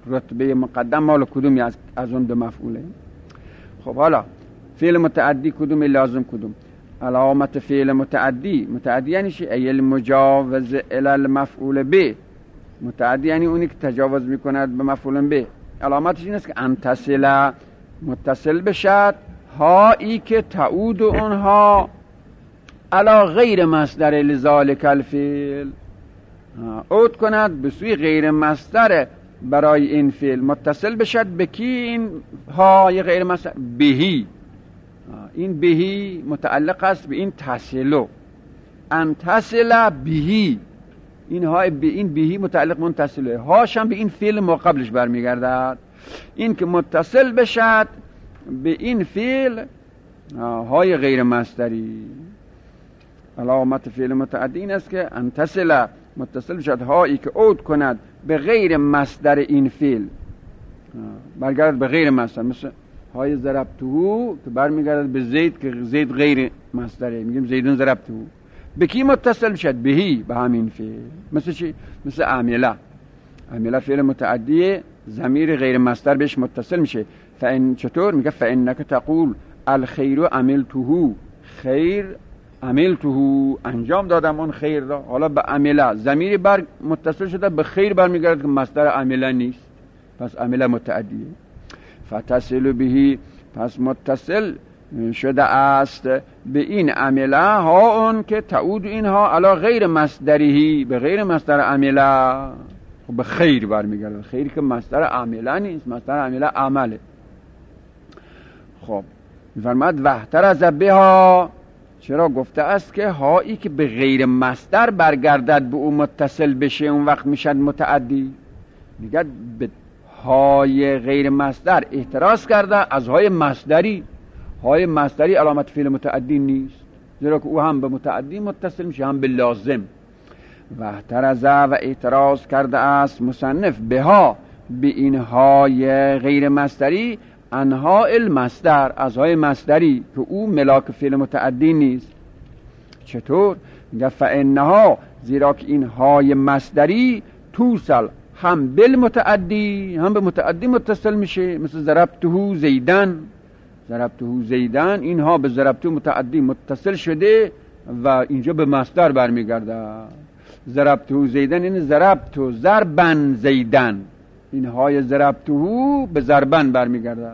رتبه مقدم مال کدومی از از اون دو مفعوله. خب حالا فعل متعدی کدوم لازم کدوم؟ علامت فعل متعدی، متعدی یعنی چی؟ ای المجاوز الی المفعول به. متعدی یعنی اونی که تجاوز میکند به مفعول به. علامتش این است که انتصل، متصل بشد، هایی که تعود اونها علا غیر مصدر لذالک الفعل، عود کند به سوی غیر مصدر برای این فعل، متصل بشد به کی؟ این های غیر مصدر بهی. این بهی متعلق است به این تصلو، انتصل بهی. این های به این بهی متعلق منتصله، هاش هم به این فعل ما قبلش برمیگردد. این که متصل بشد به این فعل های غیر مصدری. علامت فعل متعدی این است که انتصل، متصل بشد، هایی که عود کند به غیر مصدر این فعل، برگرد به غیر مصدر. مثل های ضربتهو که برمیگردد به زید که زید غیر مصدره، میگیم زیدون ضربتهو. به کی متصل بشد؟ بهی، به همین فعل. مثل چی؟ مثل عامله. عامله فعل متعدی، ضمیر غیر مصدر بهش متصل میشه. فان چطور؟ میگه فانک تقول الخیر عملته، خیر عملته، انجام دادم اون خیر را. حالا به عمله ضمیر بر متصل شده به خیر برمیگرده که مصدر عمله نیست، پس عمله متعدیه. فتصل بهی، پس متصل شده است به این عمله ها اون که تعود اینها علا غیر مصدری، به غیر مصدر عمله، به خیر برمیگرده. خیر که مصدر عمله نیست، مصدر عمله عمله. خب میفرماد وحتر از بها، چرا گفته است که هایی که به غیر مصدر برگردد به اون متصل بشه اون وقت میشد متعدی. میگه به های غیر مصدر احتراز کرده از های مصدری. های مصدری علامت فعل متعدی نیست، زیرا که او هم به متعدی متصل میشه هم به لازم. و احتراز و اعتراض کرده است مصنف بها، به این های غیر مصدری، انها المصدر، از های مصدری که او ملاک فعل متعدی نیست. چطور؟ میگه فانها، زیرا که این های مصدری توصل هم بالمتعدی، هم به متعدی متصل میشه. مثل ضربته زیدن، ضربته زیدن، اینها به ضربته متعدی متصل شده و اینجا به مصدر برمیگرده. ضربته زیدن یعنی ضربته ضربن زیدن، اینهای ضربته به ضربن برمیگرده.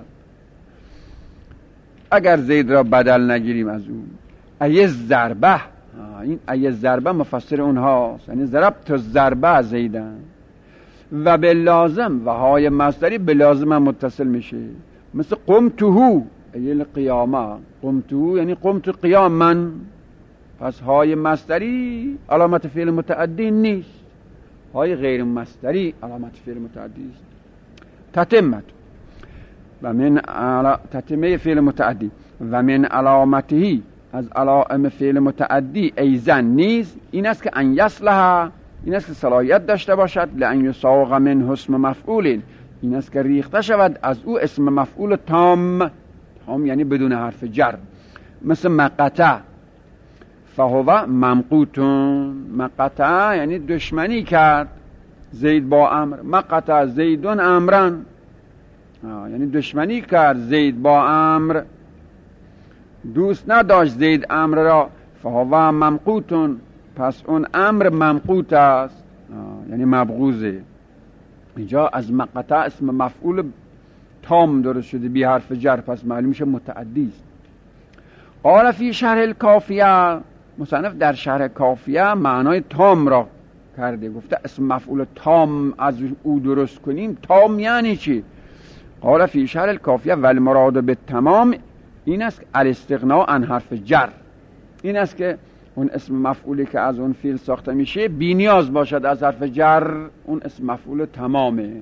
اگر زید را بدل نگیریم از اون، ای ضربه، این ای ضربه مفسر اونهاست، یعنی ضربته ضربه زیدن. و به لازم، و های مصدری به لازم هم متصل میشه. مثل قمته، ای القیامه، قمته یعنی قمت قیاما. پس های مصدری علامت فعل متعدی نیست، های غیر مصدری علامت فعل متعدی است. تتمت و من علا... تتمه فعل متعدی و من علامته، از علائم فعل متعدی ایزن نیز این است که ان یصلح، این است که صلاحیت داشته باشد، لان یساق من اسم مفعول، این است که ریخته شود از او اسم مفعول تام، تام یعنی بدون حرف جر. مثل مقطع، فهو ممقوتون، مقطع یعنی دشمنی کرد زید با امر، مقطع زیدون امرن، یعنی دشمنی کرد زید با امر، دوست نداشت زید امر را. فهو ممقوتون، پس اون امر ممقوت است، یعنی مبغوزه. اینجا از مقطع اسم مفعول تام درست شده بی حرف جر، پس معلوم میشه متعدی است. قال فی شرح الکافیه، مصنف در شرح کافیه معنای تام را کرده، گفته اسم مفعول تام از او درست کنیم. تام یعنی چی؟ قال فی شرح الکافیه والمراد بالتمام این است الاستغناء عن حرف جر، این است که اون اسم مفعولی که از اون فعل ساخته میشه بی نیاز باشد از حرف جر، اون اسم مفعول تمامه.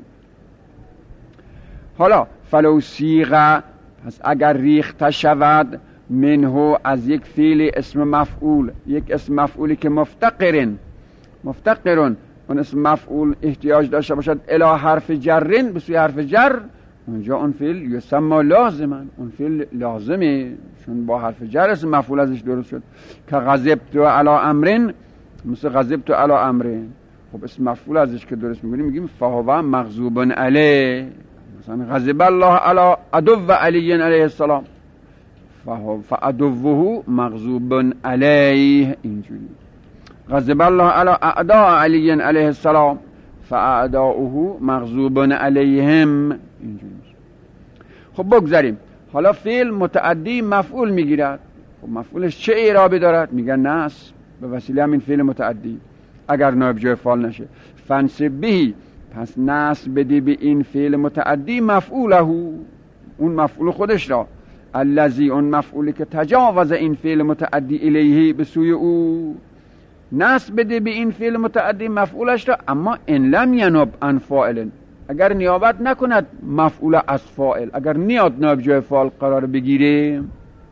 حالا فلو صیغه، پس اگر ریخته شود، منه از یک فعل اسم مفعول، یک اسم مفعولی که مفتقرن، مفتقرن اون اسم مفعول احتیاج داشته باشد الی حرف جرن، به سوی حرف جر، اونجا اون فعل یسمى لازما، اون فعل لازمه چون با حرف جر اسم مفعول ازش درست شد. که غضبت علی امرن، مثل غضبت علی امرن، خب اسم مفعول ازش که درست میگیم میگیم فهو مغضوب علیه، مثلا غضب الله علی عدو علی علیه السلام، فهو فعدوه مغضوب علیه، اینجوری. غضب الله علی اعداء علی علیه السلام فاعداؤه مغضوب علیهم، اینجوری. خب بگذاریم. حالا فعل متعدی مفعول میگیرد. خب مفعولش چه اعرابی دارد؟ میگن نصب به وسیله همین فعل متعدی اگر نایب جای فاعل نشه. فنصب به، پس نصب بدی به این فعل متعدی مفعوله، اون مفعول خودش را، الذی، اون مفعولی که تجاوز این فعل متعدی الیه، به سوی او. نصب بده به این فعل متعدی مفعولش را، اما ان لم ینب عن فاعل، اگر نیابت نکند مفعول از فاعل، اگر نیاد نایب جای فاعل قرار بگیره.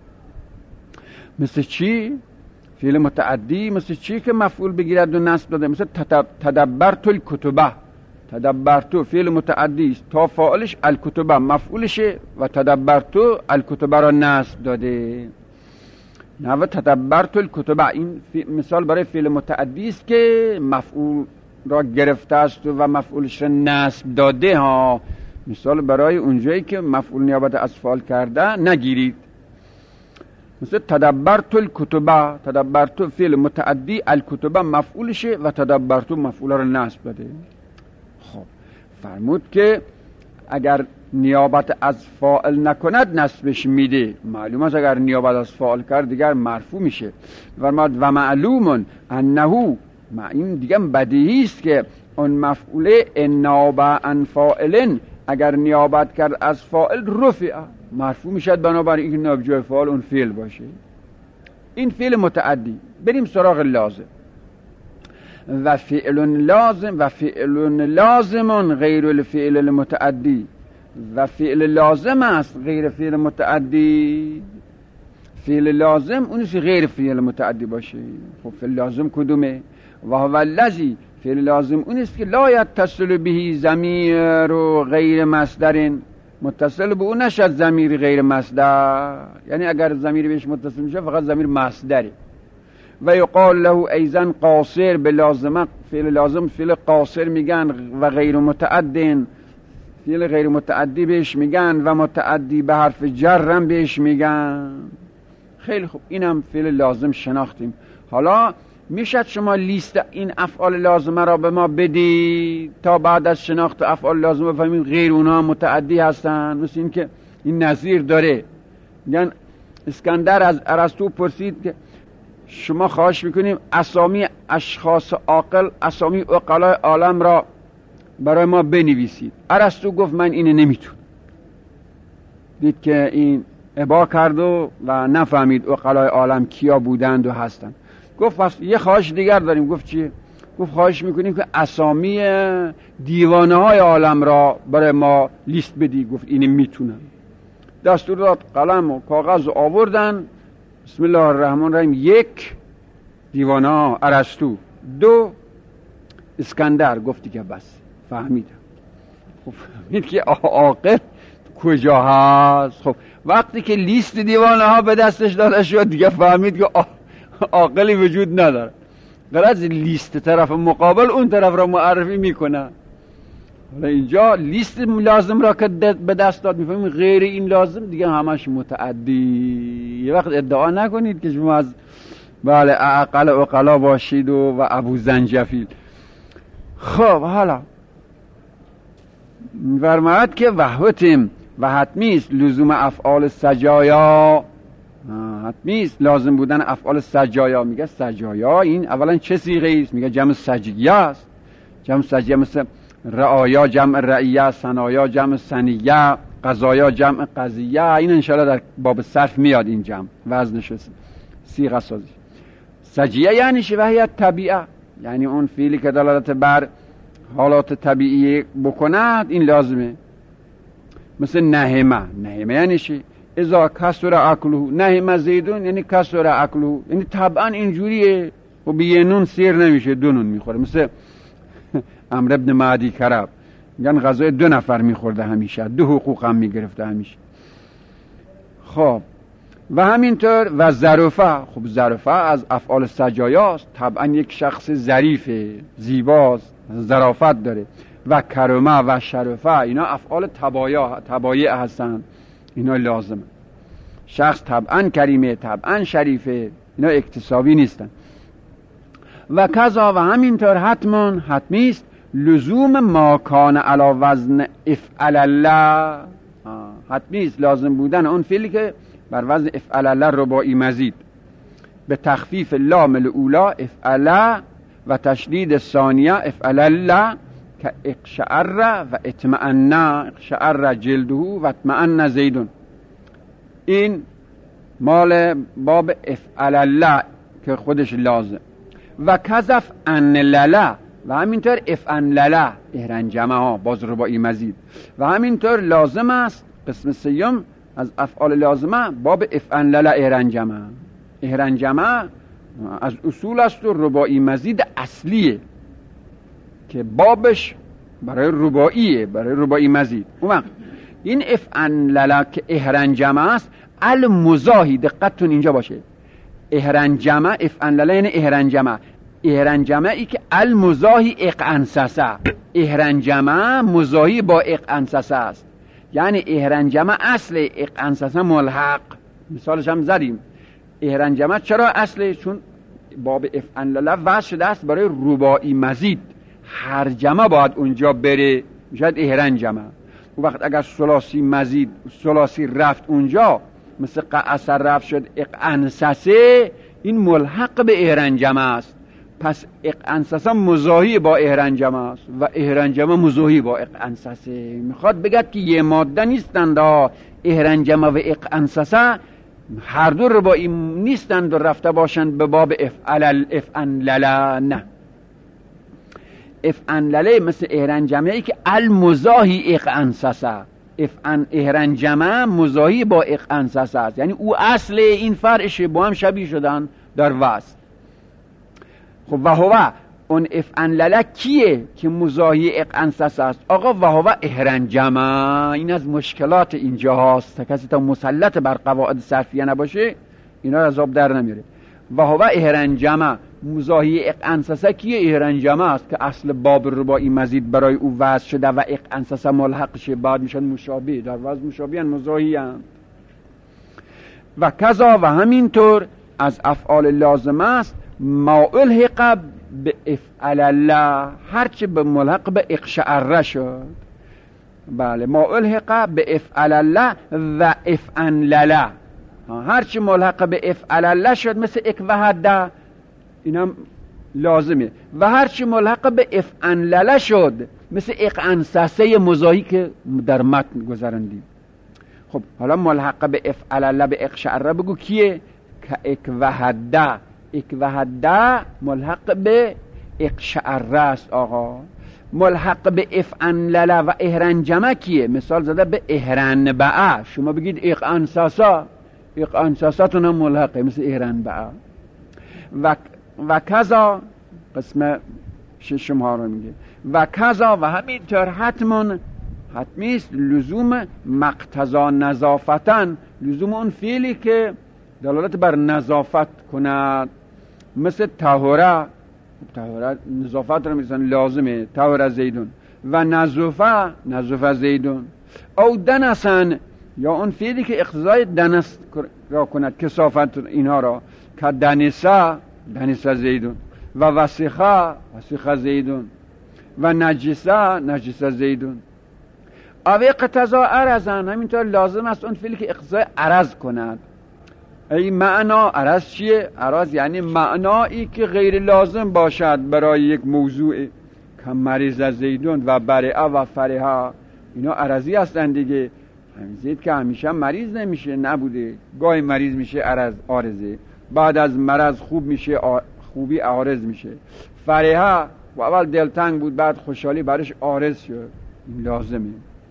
مثل چی؟ فعل متعدی مثل چی که مفعول بگیرد و نصب داده؟ مثل تدبرت الکتبه، تدبرتو فعل متعدی است، تا فاعلش الکتبه مفعولشه و تدبرتو الکتبه را نصب داده. نه تدبرت الکتبه، این مثال برای فعل متعدی است که مفعول را گرفته است و مفعولش را نصب داده ها. مثال برای اونجایی که مفعول نیابت از فاعل کرده نگیرید. مثل تدبرت الکتبه، تدبرت فعل متعدی، الکتبه مفعولشه و تدبرت مفعول را نصب داده. خب فرمود که اگر نیابت از فاعل نکند نصبش میده. معلوم است اگر نیابت از فاعل کرد دیگر مرفوع میشه. فرمود و معلوم انه، ما این دیگه بدیهی است که اون مفعول اناب عن فاعل اگر نیابت کرد از فاعل رفع مرفوع میشد، بنابراین اینکه نایب جای فاعل اون فعل باشه. این فعل متعدی. بریم سراغ لازم. و فعل لازم و فعل لازم غیر الفعل المتعدی، و فعل لازم است غیر فعل متعدی. فعل لازم اونیست غیر فعل متعدی باشه. خب فعل لازم کدومه؟ و هو الذی، فعل لازم اونیست که لا یتصل به ضمیر و غیر مصدر، متصل به اون نشد ضمیر غیر مصدر، یعنی اگر ضمیر بهش متصل میشه فقط ضمیر مصدره. و یقال له ایضا قاصر، به لازمه فعل لازم فعل قاصر میگن، و غیر متعدن فعل غیر متعدی بهش میگن، و متعدی به حرف جرم بهش میگن. خیلی خوب، اینم فعل لازم شناختیم. حالا میشد شما لیست این افعال لازمه را به ما بدی تا بعد از شناخت افعال لازمه بفهمیم غیر اونها متعدی هستن؟ مثل این که این نظیر داره. میگن اسکندر از ارسطو پرسید که شما خواهش میکنیم اسامی اشخاص عاقل، اسامی عقلای عالم را برای ما بنویسید. ارسطو گفت من اینو نمیتونم. دید که این ابا کرد و, و نفهمید عقلای عالم کیا بودند و هستند. گفت پس یه خواهش دیگر داریم. گفت چیه؟ گفت خواهش میکنیم که اسامی دیوانه های عالم را برای ما لیست بدی. گفت اینو میتونم. دستور داد، قلم و کاغذ آوردن. بسم الله الرحمن الرحیم. یک، دیوانه ها ارسطو. دو، اسکندر. گفتی که بس فهمیدم. خب فهمید که عاقل کجا هست. خب وقتی که لیست دیوانه ها به دستش داده شد دیگه فهمید که عاقلی وجود نداره. غرض لیست طرف مقابل اون طرف را معرفی میکنه. حالا اینجا لیست لازم را که به دست داد میفهمیم غیر این لازم دیگه همش متعدی. یه وقت ادعا نکنید که شما از بله عقل عقلا باشید و, و ابو زنجفیل. خب حالا فرماید که وحوتیم و حتمیست لزوم افعال سجایا، حتمیست لازم بودن افعال سجایا. میگه سجایا این اولا چه صیغه است؟ میگه جمع سجیه است. جمع سجیه مثل رعایا جمع رعیه، سنایا جمع سنیه، قضایا جمع قضیه. این انشاءالله در باب صرف میاد این جمع وزنش صیغه سازی. سجیه یعنی شبهیت طبیعه، یعنی اون فعلی که دلالت بر حالات طبیعی بکند این لازمه. مثل نهمه. نهمه یعنی چی؟ اذا کسر عقله. نهمه زیدون یعنی کسر عقله، یعنی طبعا اینجوریه و به یه نون سیر نمیشه، دو نون میخوره. مثل عمرو ابن معدی کرب میگن غذای دو نفر میخورده همیشه، دو حقوق هم میگرفته همیشه. خب و همینطور و ظرفه. خب ظرفه از افعال سجایاست، طبعا یک شخص ظریفه، زیباست، ظرافت داره. و کرمه و شرفه اینا افعال تبایا تبایع هستن، اینا لازمه. شخص طبعا کریمه، طبعا شریفه، اینا اکتسابی نیستن. و کذا و همینطور حتمون حتمی است لزوم ما کان علی وزن افعل الله. حتمی است لازم بودن اون فعلی که بر وزن افعل الله رباعی مزید، به تخفیف لام الاولا افعل و تشدید ثانیه افعل الله، که اقشعر و اطمئن، اقشعر جلده و اطمئن زیدون. این مال باب افعل الله که خودش لازم. و کذف ان لله و همینطور افعن لله اهرنجمه ها باز رباعی مزید. و همینطور لازم است قسم سیوم از افعال لازمه باب افعن لله اهرنجمه. اهرنجمه از اصول است و رباعی مزید اصلیه که بابش برای رباعیه، برای رباعی مزید. اون وقت این افعن لله که اهرنجمه است المزاحی، دقتتون اینجا باشه، اهرنجمه افعن لله یعنی اهرنجمه، اهرنجمه ای که المزاحی اقعنسسه، اهرنجمه مزاحی با اقعنسسه است. یعنی اهرنجمه اصل اقعنسسه ملحق، مثالش هم زدیم. اهرنجمه چرا اصله؟ چون باب افعن لله وضع شده است برای رباعی مزید، هر جمع باید اونجا بره، میشد اهرنجمه. اون وقت اگر ثلاثی مزید ثلاثی رفت اونجا مثل قعصر رفت شد اقعنسسه، این ملحق به اهرنجمه است. پس اقعنسسه مزاحی با اهرنجمه است و اهرنجمه مزاحی با اقعنسسه. میخواد بگد که یه ماده نیستند، اهرنجمه و اقعنسسه هر دو رباعی نیستند و رفته باشند به باب افعل افعن لله. نه، افعن لله مثل اهرنجمه ای که المزاحی اقعنسسه، افعن اهرنجمه مزاحی با اقعنسسه است، یعنی او اصل این فرعش با هم شبیه شدن در وصل. خب و هو اون افعن لله کیه که مزاحی اقعنسسه است؟ آقا و هو اهرنجمه. این از مشکلات اینجا هاست، کسی تا مسلط بر قواعد صرفیه نباشه اینا از آب در نمیره. و هو اهرنجمه مزاحی اقعنسسه کیه؟ اهرنجمه است که اصل باب رباعی مزید برای او وضع شده و اقعنسسه ملحق شه، بعد میشن مشابه، در وضع مشابه ان مزاحی ان. و کذا و همینطور از افعال لازمه است ما الحق به افعل الله، هرچه به ملحق به اقشعر شد. بله، ما الحق به افعل الله و افعن لله، هرچه ملحق به افعل الله شد مثل اکوهده، اینم لازمه. و هرچی ملحق به افعن لله شد مثل اقعنسسه مزاحی که در متن گذراندیم. خب حالا ملحق به افعل الله به اقشعر بگو کیه؟ که اکوهده. اکوهده ملحق به اقشعر است آقا. ملحق به افعن لله و اهرنجمه کیه؟ مثال زده به اهرنبعه، شما بگید اقعنسسه، اقعنسسه تون هم ملحقه مثل اهرنبعه. و و کذا قسم ششم ها رو میگه. و کذا و همینطور حتمون حتمی است لزوم مقتضا نظافتن، لزوم اون فعلی که دلالت بر نظافت کند، مثل طهوره. طهوره نظافت رو میگن لازمه، طهوره زیدون. و نظوفه، نظوفه زیدون. او دنسن، یا اون فعلی که اقتضای دنس را کند، کثافت اینها را، که دنسه، دنسه زیدون. و وسخه، وسخه زیدون. و نجسه، نجسه زیدون. او اقتضا عرضن، همینطور لازم است اون فعلی که اقتضای عرض کند. ای معنا، عرض چیه؟ عرض یعنی معنایی که غیر لازم باشد برای یک موضوع، که مریض زیدون و برعه و فرحه، اینا عرضی هستن دیگه. زید که همیشه مریض نمیشه، نبوده، گاهی مریض میشه عرض عارضه، بعد از مرض خوب میشه، خوبی عارض میشه. فرحه و اول دلتنگ بود بعد خوشحالی برش عارض شد، این لازمه.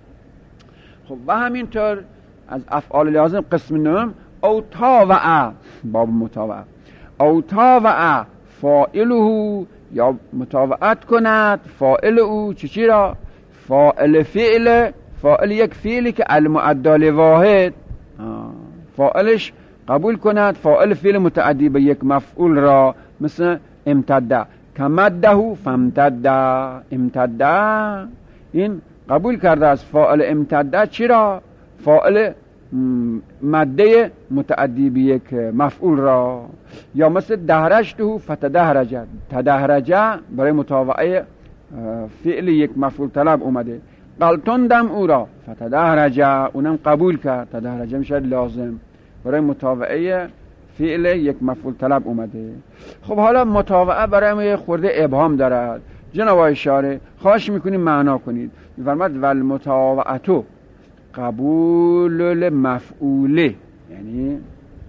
خب و همینطور از افعال لازم قسم نهم او تاوعه، باب متاوعه. او تاوعه فاعله، یا متاوعت کند فاعل او چی چی را؟ فاعل فعل، فاعل یک فعلی که المعدل واحد، فاعلش قبول کند فاعل فعل متعدی به یک مفعول را، مثل امتده، کمده فامتده، امتده این قبول کرده از فاعل امتده چرا؟ فاعل مده متعدی به یک مفعول را. یا مثل دهرجته فتدهرج، تدهرج برای متابعه فعل یک مفعول طلب اومده. قلتندم او را فتدهرج، اونم قبول کرد، تدهرج میشه لازم برای متابعه فعل یک مفعول طلب اومده. خب حالا متابعه برای ما خورده ابهام دارد. جناب آقای شارح خواهش میکنیم معنا کنید. میفرماد والمتابعتو قبول المفعوله، یعنی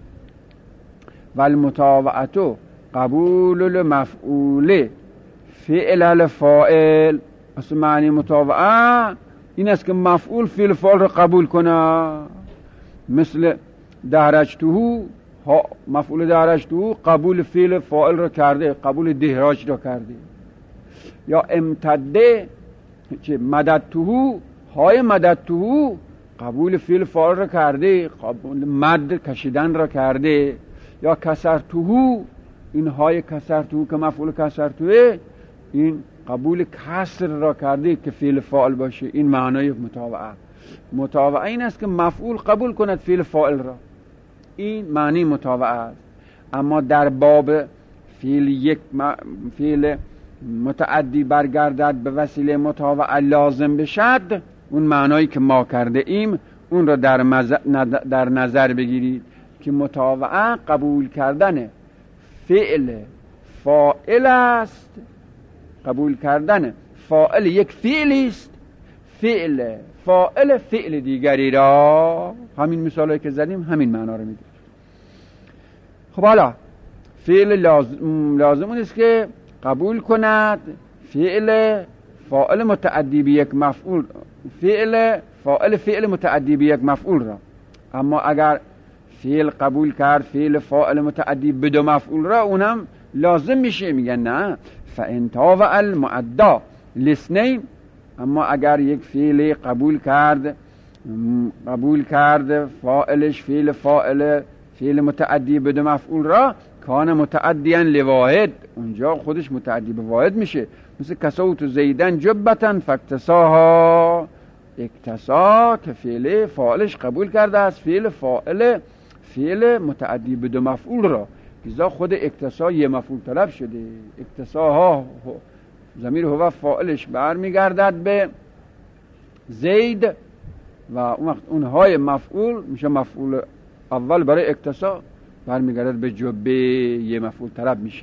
والمتابعتو قبول المفعوله فعل الفاعل. اصلا معنی متابعه این است که مفعول فعل فاعل را قبول کنه. مثل دهرجته، مفعول دهرجته قبول فعل فاعل را کرده، قبول دهراج را کرده. یا امتده چه مددته، های مددته قبول فعل فاعل را کرده، قبول مد کشیدن را کرده. یا کسرته، این های کسرته که مفعول کسرته این قبول کسر را کرده که فعل فاعل باشه. این معنای متابعه. متابعه این است که مفعول قبول کند فعل فاعل را، این معنی متابعه است. اما در باب فعل یک فعل متعدی برگردد به وسیله متابعه لازم بشد، اون معنایی که ما کرده ایم اون را در, در نظر بگیرید که متابعه قبول کردن فعل فاعل است، قبول کردن فاعل یک فعلی است، فعل فاعل فعل دیگری را. همین مثالی که زدیم همین معنا رو میده. خب حالا فعل لازم لازم اون است که قبول کند فعل فاعل متعدی به یک مفعول، فعل فاعل فعل متعدی به یک مفعول را. اما اگر فعل قبول کرد فعل فاعل متعدی به دو مفعول را، اونم لازم میشه. میگن نه فان تابع المعدا لسنین. اما اگر یک فعل قبول کرد قبول کرد فاعلش فعل فاعل فعل متعدی به دو مفعول را، کان متعدیاً لواحد، اونجا خودش متعدی به واحد میشه. مثل کسوت زیدن جبتن فاکتساها، اکتسا که فعل فاعلش قبول کرده از فعل فاعل فعل متعدی به دو مفعول را، لذا خود اکتسا یه مفعول طلب شده. اکتساها ضمیر هو فاعلش برمیگردد به زید و اون وقت اونهای مفعول میشه مفعول اول برای اکتسا برمیگردد به جبه، یه مفعول طلب میشه.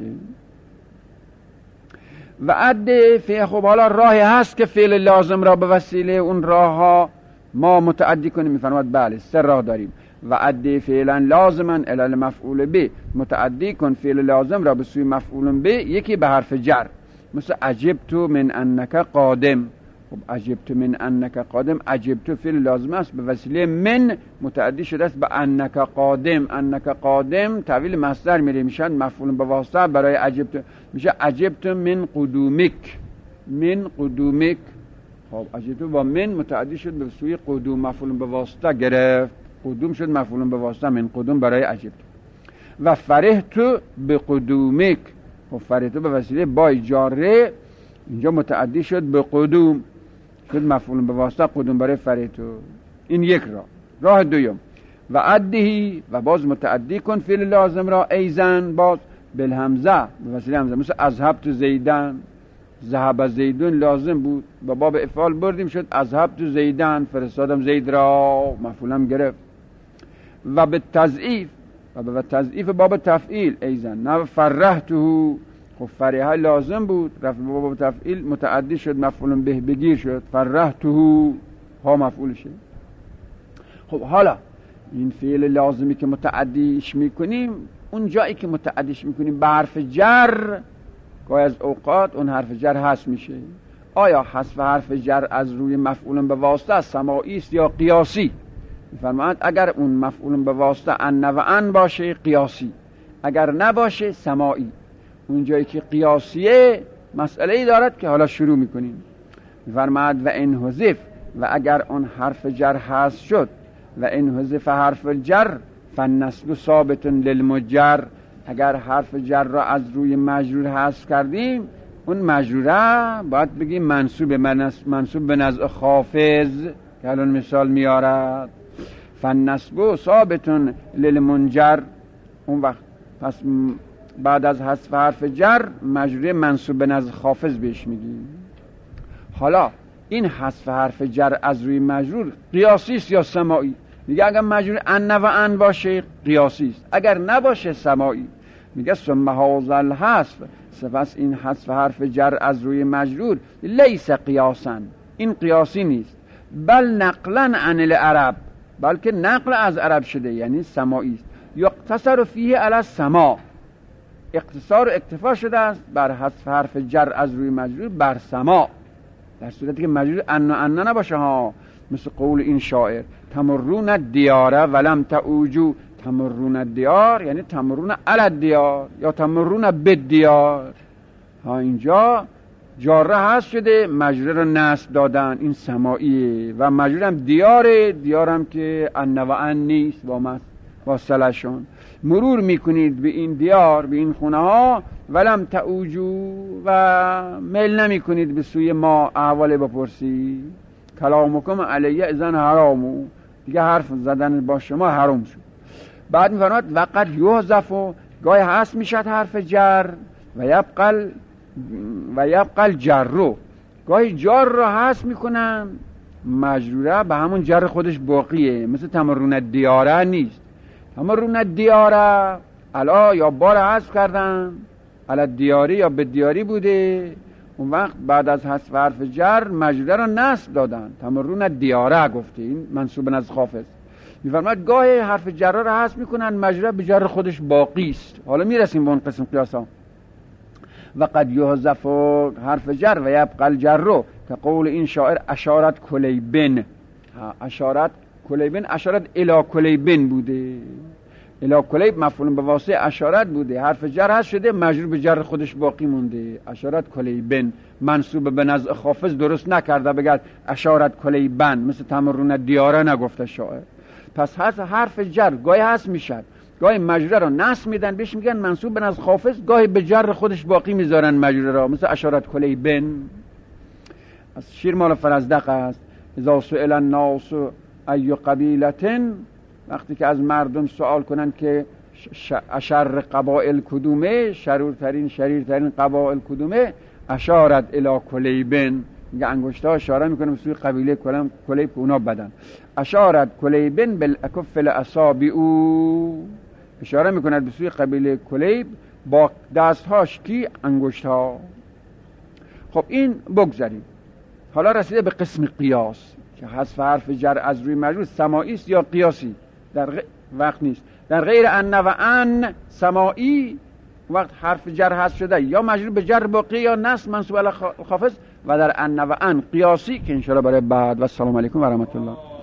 و عد فعل. خب حالا راهی هست که فعل لازم را به وسیله اون راه ها ما متعدی کنیم. میفرماد بله سه راه داریم. و عد فعلا لازما الی المفعول به، متعدی کن فعل لازم را به سوی مفعول به، یکی به حرف جر، مثل عجبت من انک قادم. خب عجبت من انک قادم، عجبت فعل لازم است به وسیله من متعدی شده است به انک قادم. انک قادم تحویل مصدر میره، میشن مفعول به واسطه برای عجبت، میشه عجبت من قدومک، من قدومک. خب عجبت با من متعدی شد به سوی قدوم، مفعول به واسطه گرفت، قدوم شد مفعول به واسطه من قدوم برای عجبت. و فرحت به قدومک. خب فرحت به وسیله با جاره اینجا متعدی شد به قدوم، شد مفعول به واسطه قدوم برای فرحت. این یک راه. راه دوم و عدهی، و باز متعدی کن فعل لازم را ایزن باز بالهمزه، به وسیله همزه، مثل اذهبت زیدن، ذهب زیدون لازم بود با باب افعال بردیم شد اذهبت زیدن، فرستادم زید را، مفعولم گرفت. و به تضعیف، و به تضعیف باب تفعیل ایزن، نه فرحته. خب فرحه لازم بود، رفت باب تفعیل متعدی شد مفعول به بگیر شد، فرحته ها مفعول شد. خب حالا این فعل لازمی که متعدیش میکنیم، اون جایی که متعدیش میکنیم به حرف جر، گاهی از اوقات اون حرف جر حذف میشه. آیا حذف حرف جر از روی مفعول به واسطه سماعی است یا قیاسی؟ میفرماید اگر اون مفعول به واسطه ان و ان باشه قیاسی، اگر نباشه سماعی. اون جایی که قیاسیه مسئله ای دارد که حالا شروع میکنیم. میفرماید و ان حذف، و اگر اون حرف جر حذف شد، و ان حذف حرف جر فالنسب ثابت للمجر، اگر حرف جر را از روی مجرور حذف کردیم اون مجروره باید بگیم منصوب منصوب به نزع خافض که الان مثال میارد. فالنسب ثابت للمنجر، اون وقت پس بعد از حذف حرف جر مجروره منصوب به نزع خافض بهش میگیم. حالا این حذف حرف جر از روی مجرور قیاسی است یا سماعی؟ میگه اگر مجرور ان و ان باشه قیاسی است، اگر نباشه سماعی. میگه ثم هذا الحذف، سپس این حذف حرف جر از روی مجرور لیس قیاسا، این قیاسی نیست، بل نقلا عن العرب، بلکه نقل از عرب شده یعنی سماعی است. یقتصر فیه علی السماع، اقتصار و اکتفا شده است بر حذف حرف جر از روی مجرور بر سماع، در صورتی که مجرور ان و ان نباشه ها، مثل قول این شاعر تمرون الدیار ولم تعوجو. تمرون الدیار یعنی تمرون علی الدیار یا تمرون بالدیار. ها اینجا جاره هست شده، مجرور رو نصب دادن، این سماعیه. و مجرور هم دیاره، دیارم که ان و ان نیست با واصلشون. مرور میکنید به این دیار، به این خونه ها، ولم تعوجو، و میل نمی کنید به سوی ما احوال بپرسی. کلامکم علیه اذن حرامو، دیگه حرف زدن با شما حرام شد. بعد میفرماد وقت یحذف، گاهی هست میشد حرف جر، و یبقل و یبقل جرو، گاهی جار رو هست میکنن، مجروره به همون جر خودش باقیه، مثل تمرون دیاره نیست. تمرون دیاره الا یا بار حذف کردن، الا دیاری یا به دیاری بوده، اون وقت بعد از حذف حرف جر مجروره رو نصب دادن، تمرون دیاره گفته، این منصوب نزد خافض. میفرماید گاهی حرف جر رو حذف میکنن، مجروره به جر خودش باقی است. حالا میرسیم به اون قسم قیاسا. و قد یحذف حرف جر و یبقى الجر، که قول این شاعر اشارت کلیبن، اشارت کلیبن، اشارت الی کلیبن بوده، الی کلیب مفعول به واسطه اشارت بوده، حرف جر هست شده، مجرور به جر خودش باقی مونده. اشارت کلیبن منصوب به نزع خافض درست نکرده بگرد اشارت کلیبن، مثل تمرون دیاره نگفته شاعر. پس هست حرف جر گاهی هست میشد، گاهی مجرور رو نصب میدن بهش میگن منصوب به نزع خافض، گاهی به جر خودش باقی میذارن مجرور را، مثل اشارت کلیبن. از شیر مال فرزدق است. اذا سئل الناس ای قبیلتن، وقتی که از مردم سوال کنن که اشر قبائل کدومه، شرورترین شریرترین قبائل کدومه، اشارت الی کلیبن، میگه انگشتا اشاره میکنه به سوی قبیله کلم کلیب که اونا بدن. اشارت کلیبن بالاکف الاصابع، اشاره میکنه به سوی قبیله کلیب با دستهاش کی انگشتها. خب این بگذاریم. حالا رسیده به قسم قیاس که حذف حرف جر از روی مجرور سماعی است یا قیاسی، در غ... وقت نیست. در غیر ان و ان سماعی وقت حرف جر حذف شده یا مجرور به جر باقی یا نصب منصوب علی خافض، و در ان و ان قیاسی که ان شاء الله برای بعد. و السلام علیکم و رحمت الله.